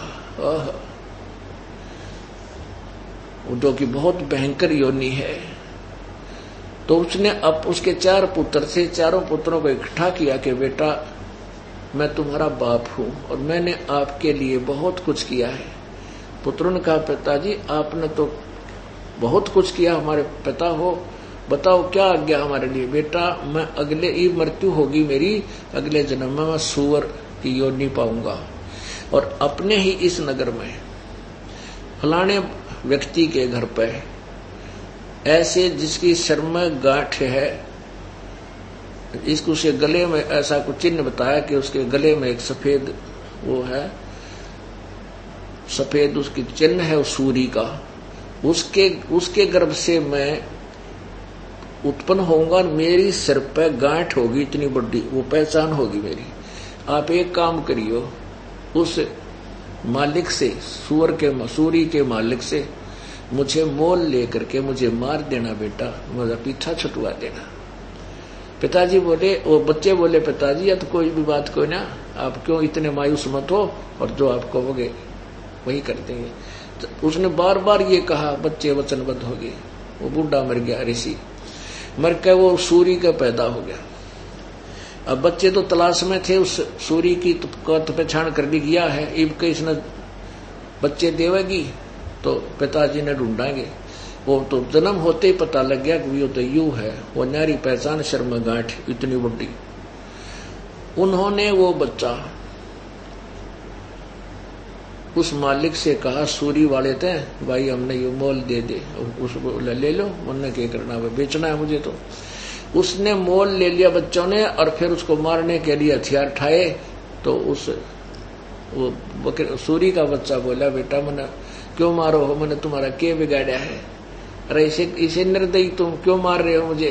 जो कि बहुत भयंकर योनि है। तो उसने अब उसके 4 पुत्र से, चारों पुत्रों को इकट्ठा किया कि बेटा मैं तुम्हारा बाप हूं और मैंने आपके लिए बहुत कुछ किया है। पुत्रों ने कहा पिताजी आपने तो बहुत कुछ किया, हमारे पिता हो, बताओ क्या आज्ञा हमारे लिए। बेटा मैं अगले ये मृत्यु होगी मेरी, अगले जन्म में मैं सूअर की योनि पाऊंगा, और अपने ही इस नगर में फलाने व्यक्ति के घर पे ऐसे जिसकी सिर में गांठ है, इसको उसके गले में ऐसा कुछ चिन्ह बताया कि उसके गले में एक सफेद वो है, सफेद उसकी चिन्ह है उस सूरी का, उसके गर्भ से मैं उत्पन्न होऊंगा, मेरी सिर पे गांठ होगी इतनी बड़ी, वो पहचान होगी मेरी। आप एक काम करियो, उस मालिक से, सूरी के मालिक से मुझे मोल लेकर के मुझे मार देना बेटा, मुझे पीछा छुटवा देना। पिताजी बोले, वो बच्चे बोले पिताजी या तो कोई भी बात कोई ना, आप क्यों इतने मायूस मत हो, और जो आप कहोगे वही कर देंगे। तो उसने बार बार ये कहा, बच्चे वचनबद्ध हो गए। वो बूढ़ा मर गया, ऋषि मर के वो सूरी का पैदा हो गया। अब बच्चे तो तलाश में थे, उस सूरी की तो पहचान कर ली गया है, इब के इसने बच्चे देवेगी तो पिताजी ने ढूंढाएंगे। वो तो जन्म होते ही पता लग गया कि वो तो यू है, वो नारी पहचान शर्म गांठ इतनी बड़ी। उन्होंने वो बच्चा उस मालिक से कहा, सूरी वाले थे भाई हमने ये मोल दे दे, उसको ले लो, उन्होंने क्या करना है, बेचना है मुझे। तो उसने मोल ले लिया बच्चों ने, और फिर उसको मारने के लिए हथियार ठाए। तो वो सूरी का बच्चा बोला, बेटा मैंने क्यों मारो हो, मैंने तुम्हारा क्या बिगाड़ा है, अरे इसे निर्दयी तुम क्यों मार रहे हो मुझे।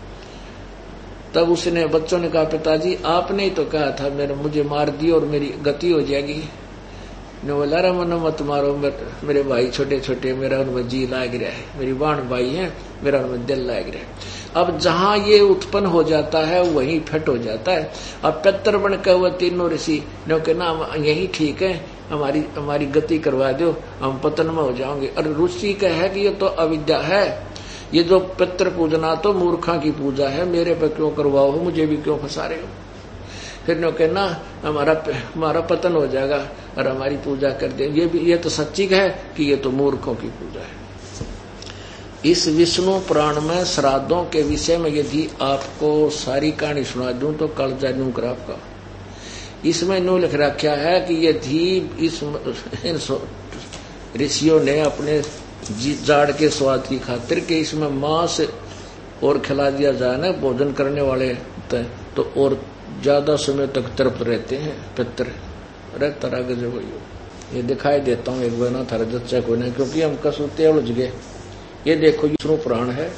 तब उसने बच्चों ने कहा पिताजी आपने ही तो कहा था मुझे मार दियो और मेरी गति हो जाएगी। ने बोला रे मन मत मारो, मेरे भाई छोटे छोटे, मेरा उनमें जी लाग रहा है, मेरी बाण भाई है, मेरा उनमें दिल लाग रहा है। अब जहां ये उत्पन्न हो जाता है वहीं फट हो जाता है। अब पितर बन के हुए तीनों ऋषि ने कहना यही ठीक है, हमारी गति करवा दो, हम पतन में हो जाओगे। और ऋषि का है कि ये तो अविद्या है, ये जो पितृ पूजना तो मूर्खा की पूजा है, मेरे पे क्यों करवाओ, मुझे भी क्यों फंसा रहे हो। फिर नो कहना हमारा पतन हो जाएगा और हमारी पूजा कर दे। ये तो सच्ची है कि ये तो मूर्खों की पूजा है। इस विष्णु पुराण में श्राद्धों के विषय में यदि आपको सारी कहानी सुना दूं तो कलजा न्यू कर आपका। इसमें न्यू लिख रखा है कि यदि इन ऋषियों ने अपने जाड़ के स्वाद की खातिर के इसमें मांस और खिला दिया जाए ना भोजन करने वाले तो और ज्यादा समय तक तृप्त रहते हैं पितर। अरे तरह गजब ये दिखाई देता हूँ एक बार ना थारा जच्चा कोई नहीं, क्योंकि हम कसुते उलझ गए। ये देखो विष्णु पुराण है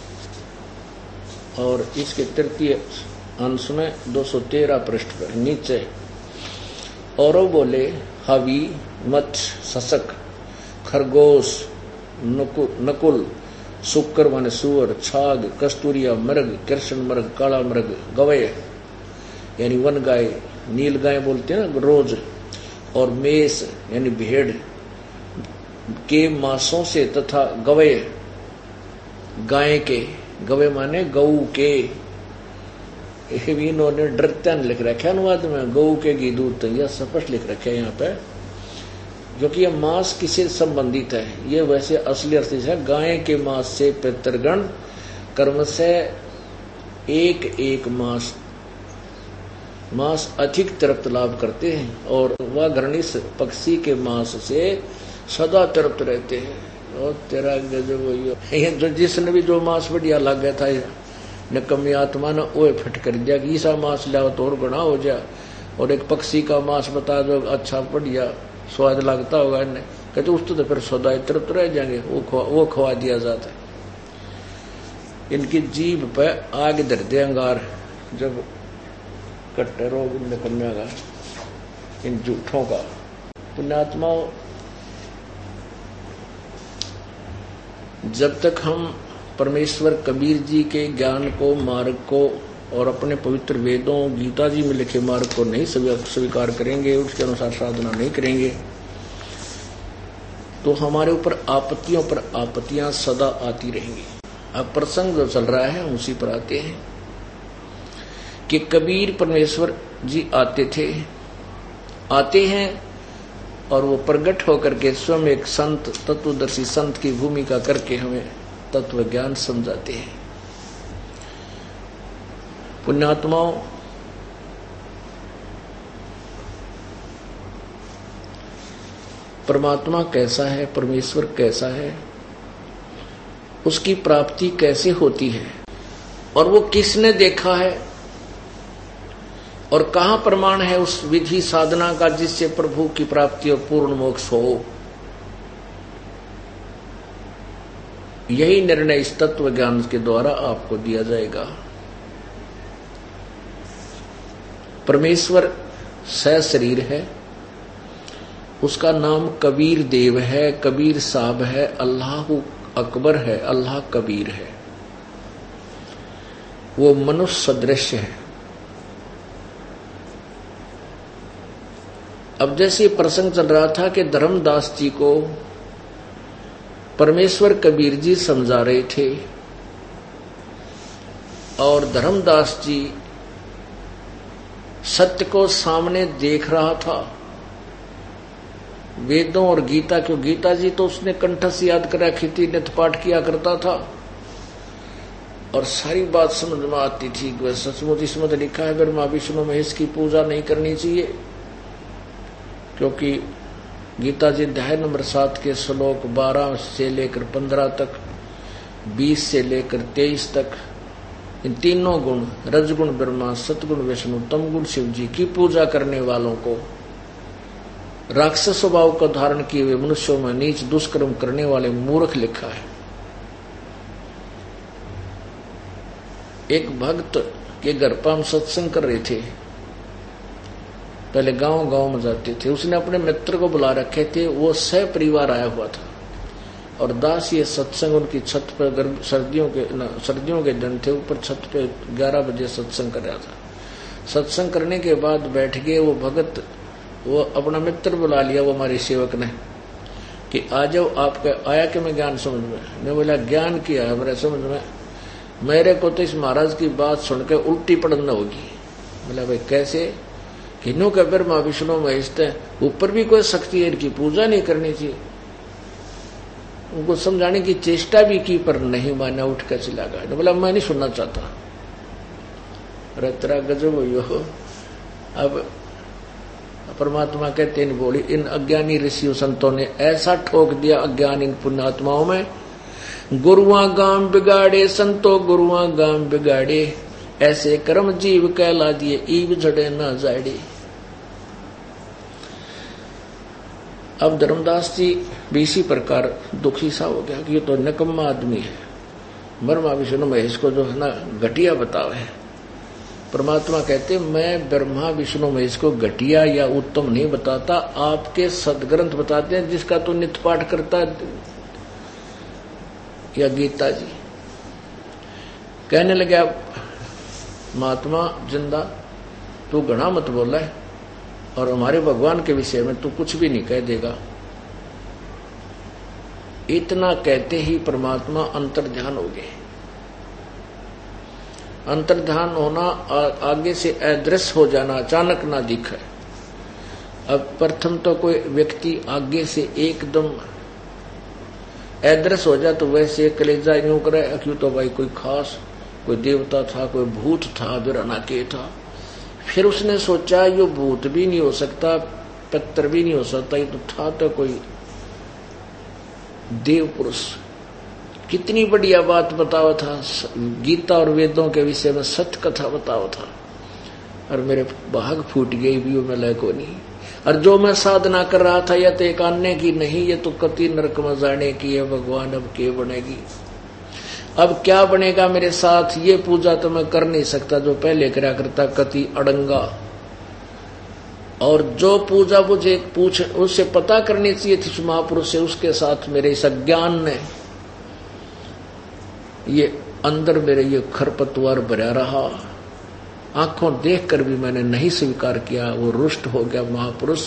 और इसके तृतीय अंश में 213 पृष्ठ पर नीचे और बोले हवि मत्स्य सशक खरगोश नकुल शुक्र वन सुअर छाग कस्तूरिया मृग कृष्ण मृग काला मृग गवय यानी वन गाय नील गाय बोलते हैं ना रोज, और मेष यानी भेड़ के मांसों से तथा गवय गाय के, गवय माने गऊ के, इन्होंने डरत्यान लिख रखा है अनुवाद में, गऊ के घी दूध, यह स्पष्ट लिख रखे है यहाँ पे, क्योंकि यह मांस किसे संबंधित है। ये वैसे असली अर्थ है गाय के मांस से पितृगण कर्म से एक एक मांस अधिक तृप्त लाभ करते हैं और वह घृणित पक्षी के मांस से सदा तृप्त रहते हैं। और तेरा गजब ये जो जिसने भी जो मांस बढ़िया लग गया था निकम्मी आत्मा ने वो फिट कर दिया कि ईसा मांस लाओ तो और गुना हो जा, और एक पक्षी का मांस बता दो अच्छा बढ़िया स्वाद लगता होगा इन्हें, कहते उस तो फिर सदा तृप्त रह जाएंगे, वो खवा दिया जाता है। इनकी जीभ पे आग धर दे अंगार जब कट्टर रोग निकलने का इन झूठों का। पुण्यात्माओं, जब तक हम परमेश्वर कबीर जी के ज्ञान को, मार्ग को और अपने पवित्र वेदों गीता जी में लिखे मार्ग को नहीं स्वीकार करेंगे, उसके अनुसार साधना नहीं करेंगे, तो हमारे ऊपर आपत्तियों पर आपत्तियां सदा आती रहेंगी। अब प्रसंग जो चल रहा है उसी पर आते हैं कि कबीर परमेश्वर जी आते हैं और वो प्रकट होकर के स्वयं एक संत, तत्वदर्शी संत की भूमिका करके हमें तत्व ज्ञान समझाते हैं। पुण्यात्माओं, परमात्मा कैसा है, परमेश्वर कैसा है, उसकी प्राप्ति कैसे होती है और वो किसने देखा है और कहां प्रमाण है उस विधि साधना का जिससे प्रभु की प्राप्ति और पूर्ण मोक्ष हो, यही निर्णय इस तत्व ज्ञान के द्वारा आपको दिया जाएगा। परमेश्वर सशरीर है, उसका नाम कबीर देव है, कबीर साहब है, अल्लाह अकबर है, अल्लाह कबीर है। वो मनुष्य सदृश है। अब जैसे प्रसंग चल रहा था कि धर्मदास जी को परमेश्वर कबीर जी समझा रहे थे और धर्मदास जी सत्य को सामने देख रहा था, वेदों और गीता, क्यों गीता जी तो उसने कंठ से याद कर रखी थी, नित्य पाठ किया करता था और सारी बात समझ में आती थी। सचमुच इसमें तो लिखा है ब्रह्मा विष्णु महेश की पूजा नहीं करनी चाहिए, क्योंकि गीता जी अध्याय नंबर 7 के श्लोक 12 से लेकर 15 तक, 20 से लेकर 23 तक इन तीनों गुण, रजगुण ब्रह्मा, सतगुण विष्णु, तमगुण शिव जी की पूजा करने वालों को, राक्षस स्वभाव का धारण किए हुए मनुष्यों में नीच दुष्कर्म करने वाले मूर्ख लिखा है। एक भक्त के घर पर हम सत्संग कर रहे थे, पहले गांव गांव में जाते थे, उसने अपने मित्र को बुला रखे थे, वो सह परिवार आया हुआ था और दास ये सत्संग उनकी छत पर, सर्दियों के दिन थे, ऊपर छत पे 11 बजे सत्संग कर रहा था। सत्संग करने के बाद बैठ गए वो भगत, वो अपना मित्र बुला लिया, वो हमारे सेवक ने, कि आ जाओ, आपका आया कि मैं ज्ञान समझ में। मैं बोला ज्ञान किया है मेरे समझ में, मेरे को तो इस महाराज की बात सुनकर उल्टी पड़ना होगी। बोला भाई कैसे? किन्हों का ब्रह्मा विष्णु महेश, ऊपर भी कोई शक्ति है, इनकी पूजा नहीं करनी चाहिए। उनको समझाने की चेष्टा भी की पर नहीं माना, उठ कर चला गया। बोला मैं नहीं सुनना चाहता। अरे तेरा गजब हो। अब परमात्मा कहते इन बोली, इन अज्ञानी ऋषियों संतों ने ऐसा ठोक दिया अज्ञान इन पुण्यात्माओं में, गुरुआ गांव बिगाड़े संतो गुरुआ गांव बिगाड़े, ऐसे कर्म जीव कहला दिए ईव झड़े ना जाड़े। अब धर्मदास जी भी इसी प्रकार दुखी सा हो गया कि ये तो निकम्मा आदमी है, ब्रह्मा विष्णु महेश को जो है ना घटिया बतावे है। परमात्मा कहते मैं ब्रह्मा विष्णु महेश को घटिया या उत्तम नहीं बताता, आपके सदग्रंथ बताते हैं जिसका तो नित्य पाठ करता है, या गीता जी। कहने लगे महात्मा जिंदा, तू घना मत बोला है और हमारे भगवान के विषय में तू कुछ भी नहीं कह देगा। इतना कहते ही परमात्मा अंतर्ध्यान हो गए। अंतर्ध्यान होना आगे से अदृश्य हो जाना, अचानक ना दिखे। अब प्रथम तो कोई व्यक्ति आगे से एकदम अदृश्य हो जाए तो वैसे कलेजा यूं करे, क्यों तो भाई कोई खास कोई देवता था, कोई भूत था, बिराना के था। फिर उसने सोचा ये भूत भी नहीं हो सकता, पत्थर भी नहीं हो सकता, ये तो था तो कोई देव पुरुष। कितनी बढ़िया बात बतावा था, गीता और वेदों के विषय में सत्य कथा बतावा था। और मेरे भाग फूट गई भी मैं लय को नहीं। और जो मैं साधना कर रहा था यह तो एक अन्य की नहीं, ये तो कति नरक में जाने की है। भगवान अब क्या बनेगी, अब क्या बनेगा मेरे साथ। ये पूजा तो मैं कर नहीं सकता जो पहले करा करता, कति अड़ंगा। और जो पूजा मुझे उससे पता करनी चाहिए थी, उस महापुरुष से, उसके साथ मेरे इस अज्ञान ने ये अंदर मेरे ये खरपतवार भरा रहा। आंखों देखकर भी मैंने नहीं स्वीकार किया। वो रुष्ट हो गया महापुरुष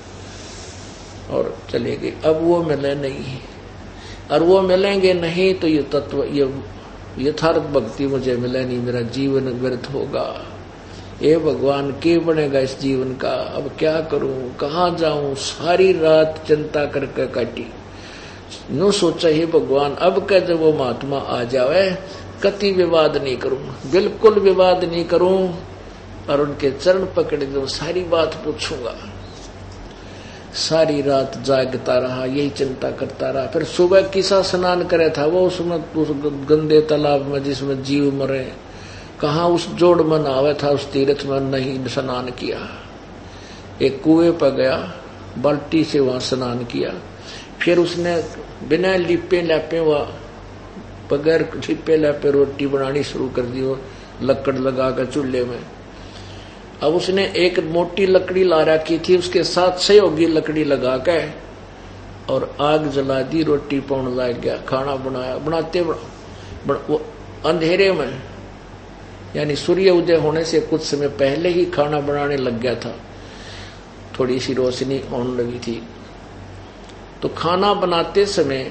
और चले गए। अब वो मिले नहीं, और वो मिलेंगे नहीं तो ये तत्व, ये यथार्थ भक्ति मुझे मिले नहीं, मेरा जीवन व्यर्थ होगा। ये भगवान के बनेगा इस जीवन का, अब क्या करूं, कहाँ जाऊं। सारी रात चिंता करके काटी। नो सोचा ही भगवान अब क्या जब वो महात्मा आ जावे, कति विवाद नहीं करूं, बिल्कुल विवाद नहीं करूं, और उनके चरण पकड़े दो, सारी बात पूछूंगा। सारी रात जागता रहा, यही चिंता करता रहा। फिर सुबह किसा स्नान करे था वो, उसमें उस गंदे तालाब में जिसमें जीव मरे, कहाँ उस जोड़ में नहावे था, उस तीर्थ में नहीं स्नान किया। एक कुएं पर गया, बाल्टी से वहां स्नान किया। फिर उसने बिना लिपे लापे व बगैर लिपे लापे रोटी बनानी शुरू कर दी, वो लकड़ लगा कर चूल्हे में। अब उसने एक मोटी लकड़ी ला रखी थी, उसके साथ सहयोगी लकड़ी लगा के और आग जला दी, रोटी पौन लग गया, खाना बनाया। बनाते वो अंधेरे में, यानी सूर्य उदय होने से कुछ समय पहले ही खाना बनाने लग गया था। थोड़ी सी रोशनी होने लगी थी, तो खाना बनाते समय,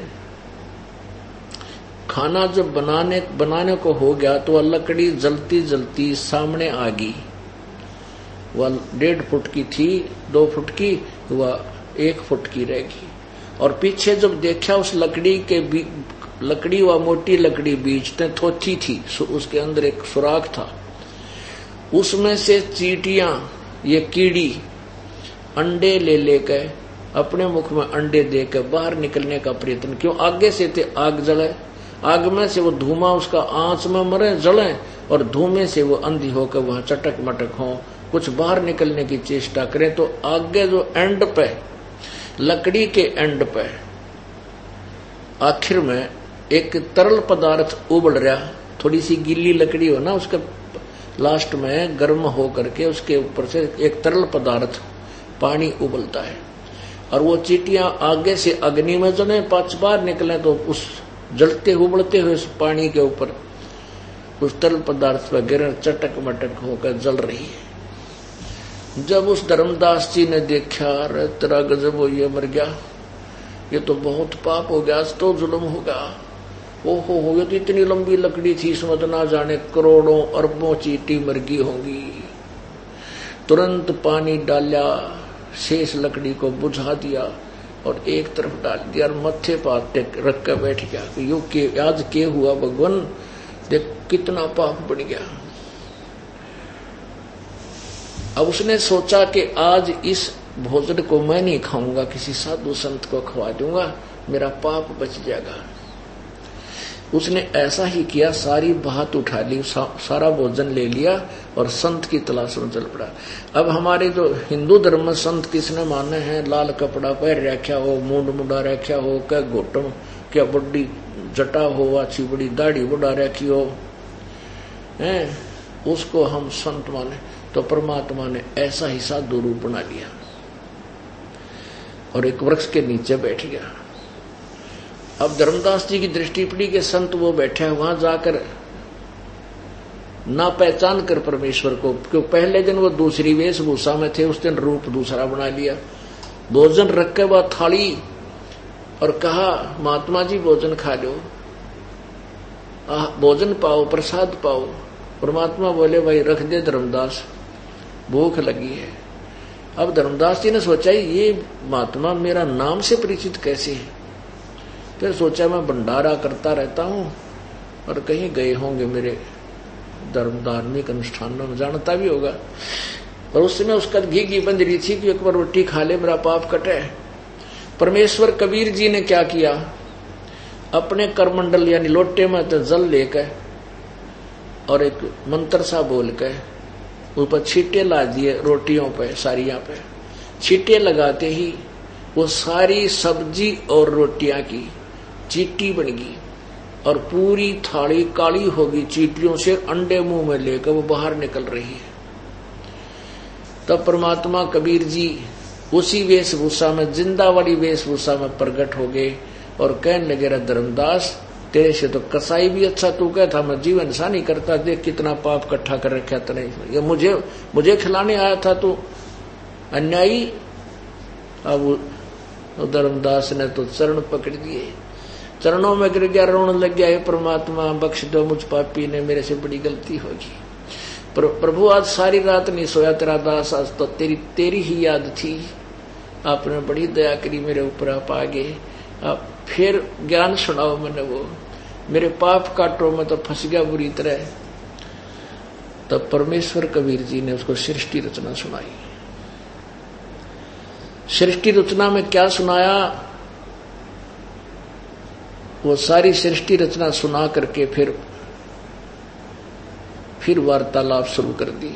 खाना जब बनाने को हो गया तो वह लकड़ी जलती जलती सामने आ गई। वह 1.5 फुट की थी, 2 फुट की, वह 1 फुट की रहेगी। और पीछे जब देखा उस लकड़ी व मोटी लकड़ी बीच में थोथी थी, उसके अंदर एक सुराख था। उसमें से चींटियां, ये कीड़ी, अंडे ले लेकर अपने मुख में अंडे देकर बाहर निकलने का प्रयत्न। क्यों, आगे से थे आग जले, आग में से वो धुआं उसका आंच में मरे जले, और धुएं से वो अंधी होकर वहां चटक मटक हो, कुछ बाहर निकलने की चेष्टा करें। तो आगे जो एंड पे, लकड़ी के एंड पे आखिर में एक तरल पदार्थ उबल रहा। थोड़ी सी गीली लकड़ी हो ना, उसके लास्ट में गर्म हो करके उसके ऊपर से एक तरल पदार्थ, पानी उबलता है। और वो चींटियां आगे से अग्नि में जले, पांच बार निकले तो उस जलते उबलते हुए उस पानी के ऊपर उस तरल पदार्थ पर गिर चटक मटक होकर जल रही है। जब उस धर्मदास जी ने देखा, अरे तेरा गजब हो, ये मर गया, ये तो बहुत पाप हो गया, आज तो जुल्म होगा। ओहो हो, ये तो इतनी लंबी लकड़ी थी, इसमें तो ना जाने करोड़ों अरबों चींटी मर गई होंगी। तुरंत पानी डाला, शेष लकड़ी को बुझा दिया और एक तरफ डाल दिया और मत्थे पर रख कर बैठ गया। यू के आज के हुआ भगवान, देख कितना पाप बढ़ गया। अब उसने सोचा कि आज इस भोजन को मैं नहीं खाऊंगा, किसी साधु संत को खवा दूंगा, मेरा पाप बच जाएगा। उसने ऐसा ही किया, सारी बात उठा ली, सारा भोजन ले लिया और संत की तलाश में चल पड़ा। अब हमारे जो हिंदू धर्म में संत किसने माने हैं, लाल कपड़ा पहन रखा हो, मूंड मुंडा रखा हो, क्या घोटम, क्या बड़ी जटा हो, अच्छी बड़ी दाढ़ी बुढ़ा रखी हो, हैं, उसको हम संत माने। तो परमात्मा ने ऐसा ही साधु रूप बना लिया और एक वृक्ष के नीचे बैठ गया। अब धर्मदास जी की दृष्टि पड़ी कि संत वो बैठे हैं, वहां जाकर ना पहचान कर परमेश्वर को, क्योंकि पहले दिन वो दूसरी वेशभूषा में थे, उस दिन रूप दूसरा बना लिया। भोजन रख के बाद थाली और कहा, महात्मा जी भोजन खा लो, भोजन पाओ, प्रसाद पाओ। परमात्मा बोले, भाई रख दे धर्मदास, भूख लगी है। अब धर्मदास जी ने सोचा, ये महात्मा मेरा नाम से परिचित कैसे है। फिर सोचा, मैं भंडारा करता रहता हूं और कहीं गए होंगे मेरे धर्म धार्मिक अनुष्ठानों में जानता भी होगा। और उस समय उसका घी बंध रही थी कि एक बार रोटी खा ले मेरा पाप कटे। परमेश्वर कबीर जी ने क्या किया, अपने करमंडल यानी लोटे में तो जल लेकर और एक मंत्र सा बोल के ऊपर छींटे ला दिए रोटियों पे, सारियां पे। छींटे लगाते ही वो सारी सब्जी और रोटियां की चींटी बन गई और पूरी थाली काली होगी चींटियों से। अंडे मुंह में लेकर वो बाहर निकल रही है। तब परमात्मा कबीर जी उसी वेशभूषा में, जिंदा वाली वेशभूषा में प्रकट हो गए और कहने लगे, रे धर्मदास, तेरे से तो कसाई भी अच्छा तू कहता, मैं जीवन ऐसा नहीं करता, देख कितना पाप इकट्ठा कर रखा तूने, ये मुझे खिलाने आया था तू अन्यायी। अब धर्मदास ने तो चरण पकड़ दिए, चरणों में गिर गया, रोने लग गया, हे परमात्मा बख्श दो, मुझ पापी ने, मेरे से बड़ी गलती होगी। प्रभु आज सारी रात नहीं सोया तेरा दास, आज तो तेरी ही याद थी, आपने बड़ी दया करी मेरे ऊपर, आप आ गए, आप फिर ज्ञान सुनाओ मैंने, वो मेरे पाप काटो, मैं तो फंस गया बुरी तरह। तब परमेश्वर कबीर जी ने उसको सृष्टि रचना सुनाई। सृष्टि रचना में क्या सुनाया, वो सारी सृष्टि रचना सुना करके फिर वार्तालाप शुरू कर दी।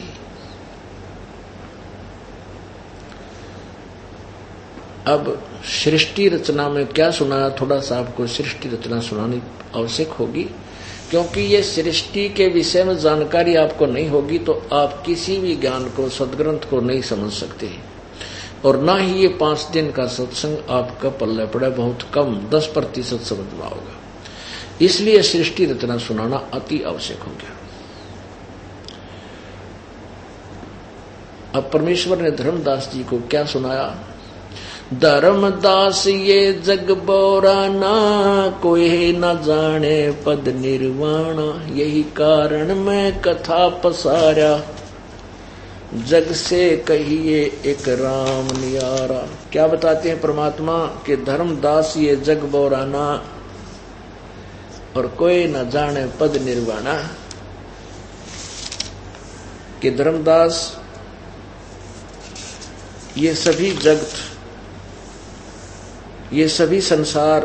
अब सृष्टि रचना में क्या सुनाया, थोड़ा सा आपको सृष्टि रचना सुनानी आवश्यक होगी, क्योंकि ये सृष्टि के विषय में जानकारी आपको नहीं होगी तो आप किसी भी ज्ञान को, सदग्रंथ को नहीं समझ सकते, और ना ही ये 5 दिन का सत्संग आपका पल्ले पड़ा, बहुत कम 10% समझ में होगा। इसलिए सृष्टि रचना सुनाना अति आवश्यक हो गया। अब परमेश्वर ने धर्मदास जी को क्या सुनाया, धर्मदास ये जग बोराना, कोई न जाने पद निर्वाणा, यही कारण मैं कथा पसारा, जग से कहिए एक राम नियारा। क्या बताते हैं परमात्मा कि धर्मदास ये जग बोराना और कोई न जाने पद निर्वाणा, कि धर्मदास ये सभी जगत, ये सभी संसार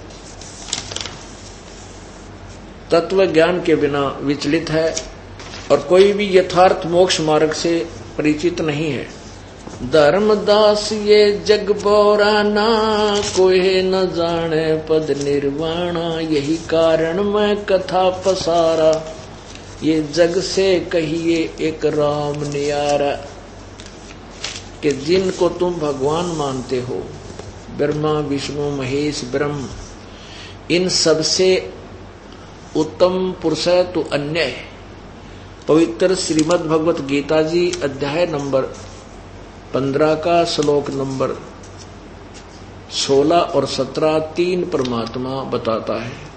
तत्व ज्ञान के बिना विचलित है और कोई भी यथार्थ मोक्ष मार्ग से परिचित नहीं है। धर्मदास ये जग बोराना, कोई न जाने पद निर्वाणा, यही कारण मैं कथा पसारा, ये जग से कहिए एक राम नियारा। कि जिनको तुम भगवान मानते हो, ब्रह्मा विष्णु महेश ब्रह्म, इन सबसे उत्तम पुरुष है तो अन्य है। पवित्र श्रीमद् भगवत गीता जी अध्याय नंबर 15 का श्लोक नंबर 16 और 17 3 परमात्मा बताता है,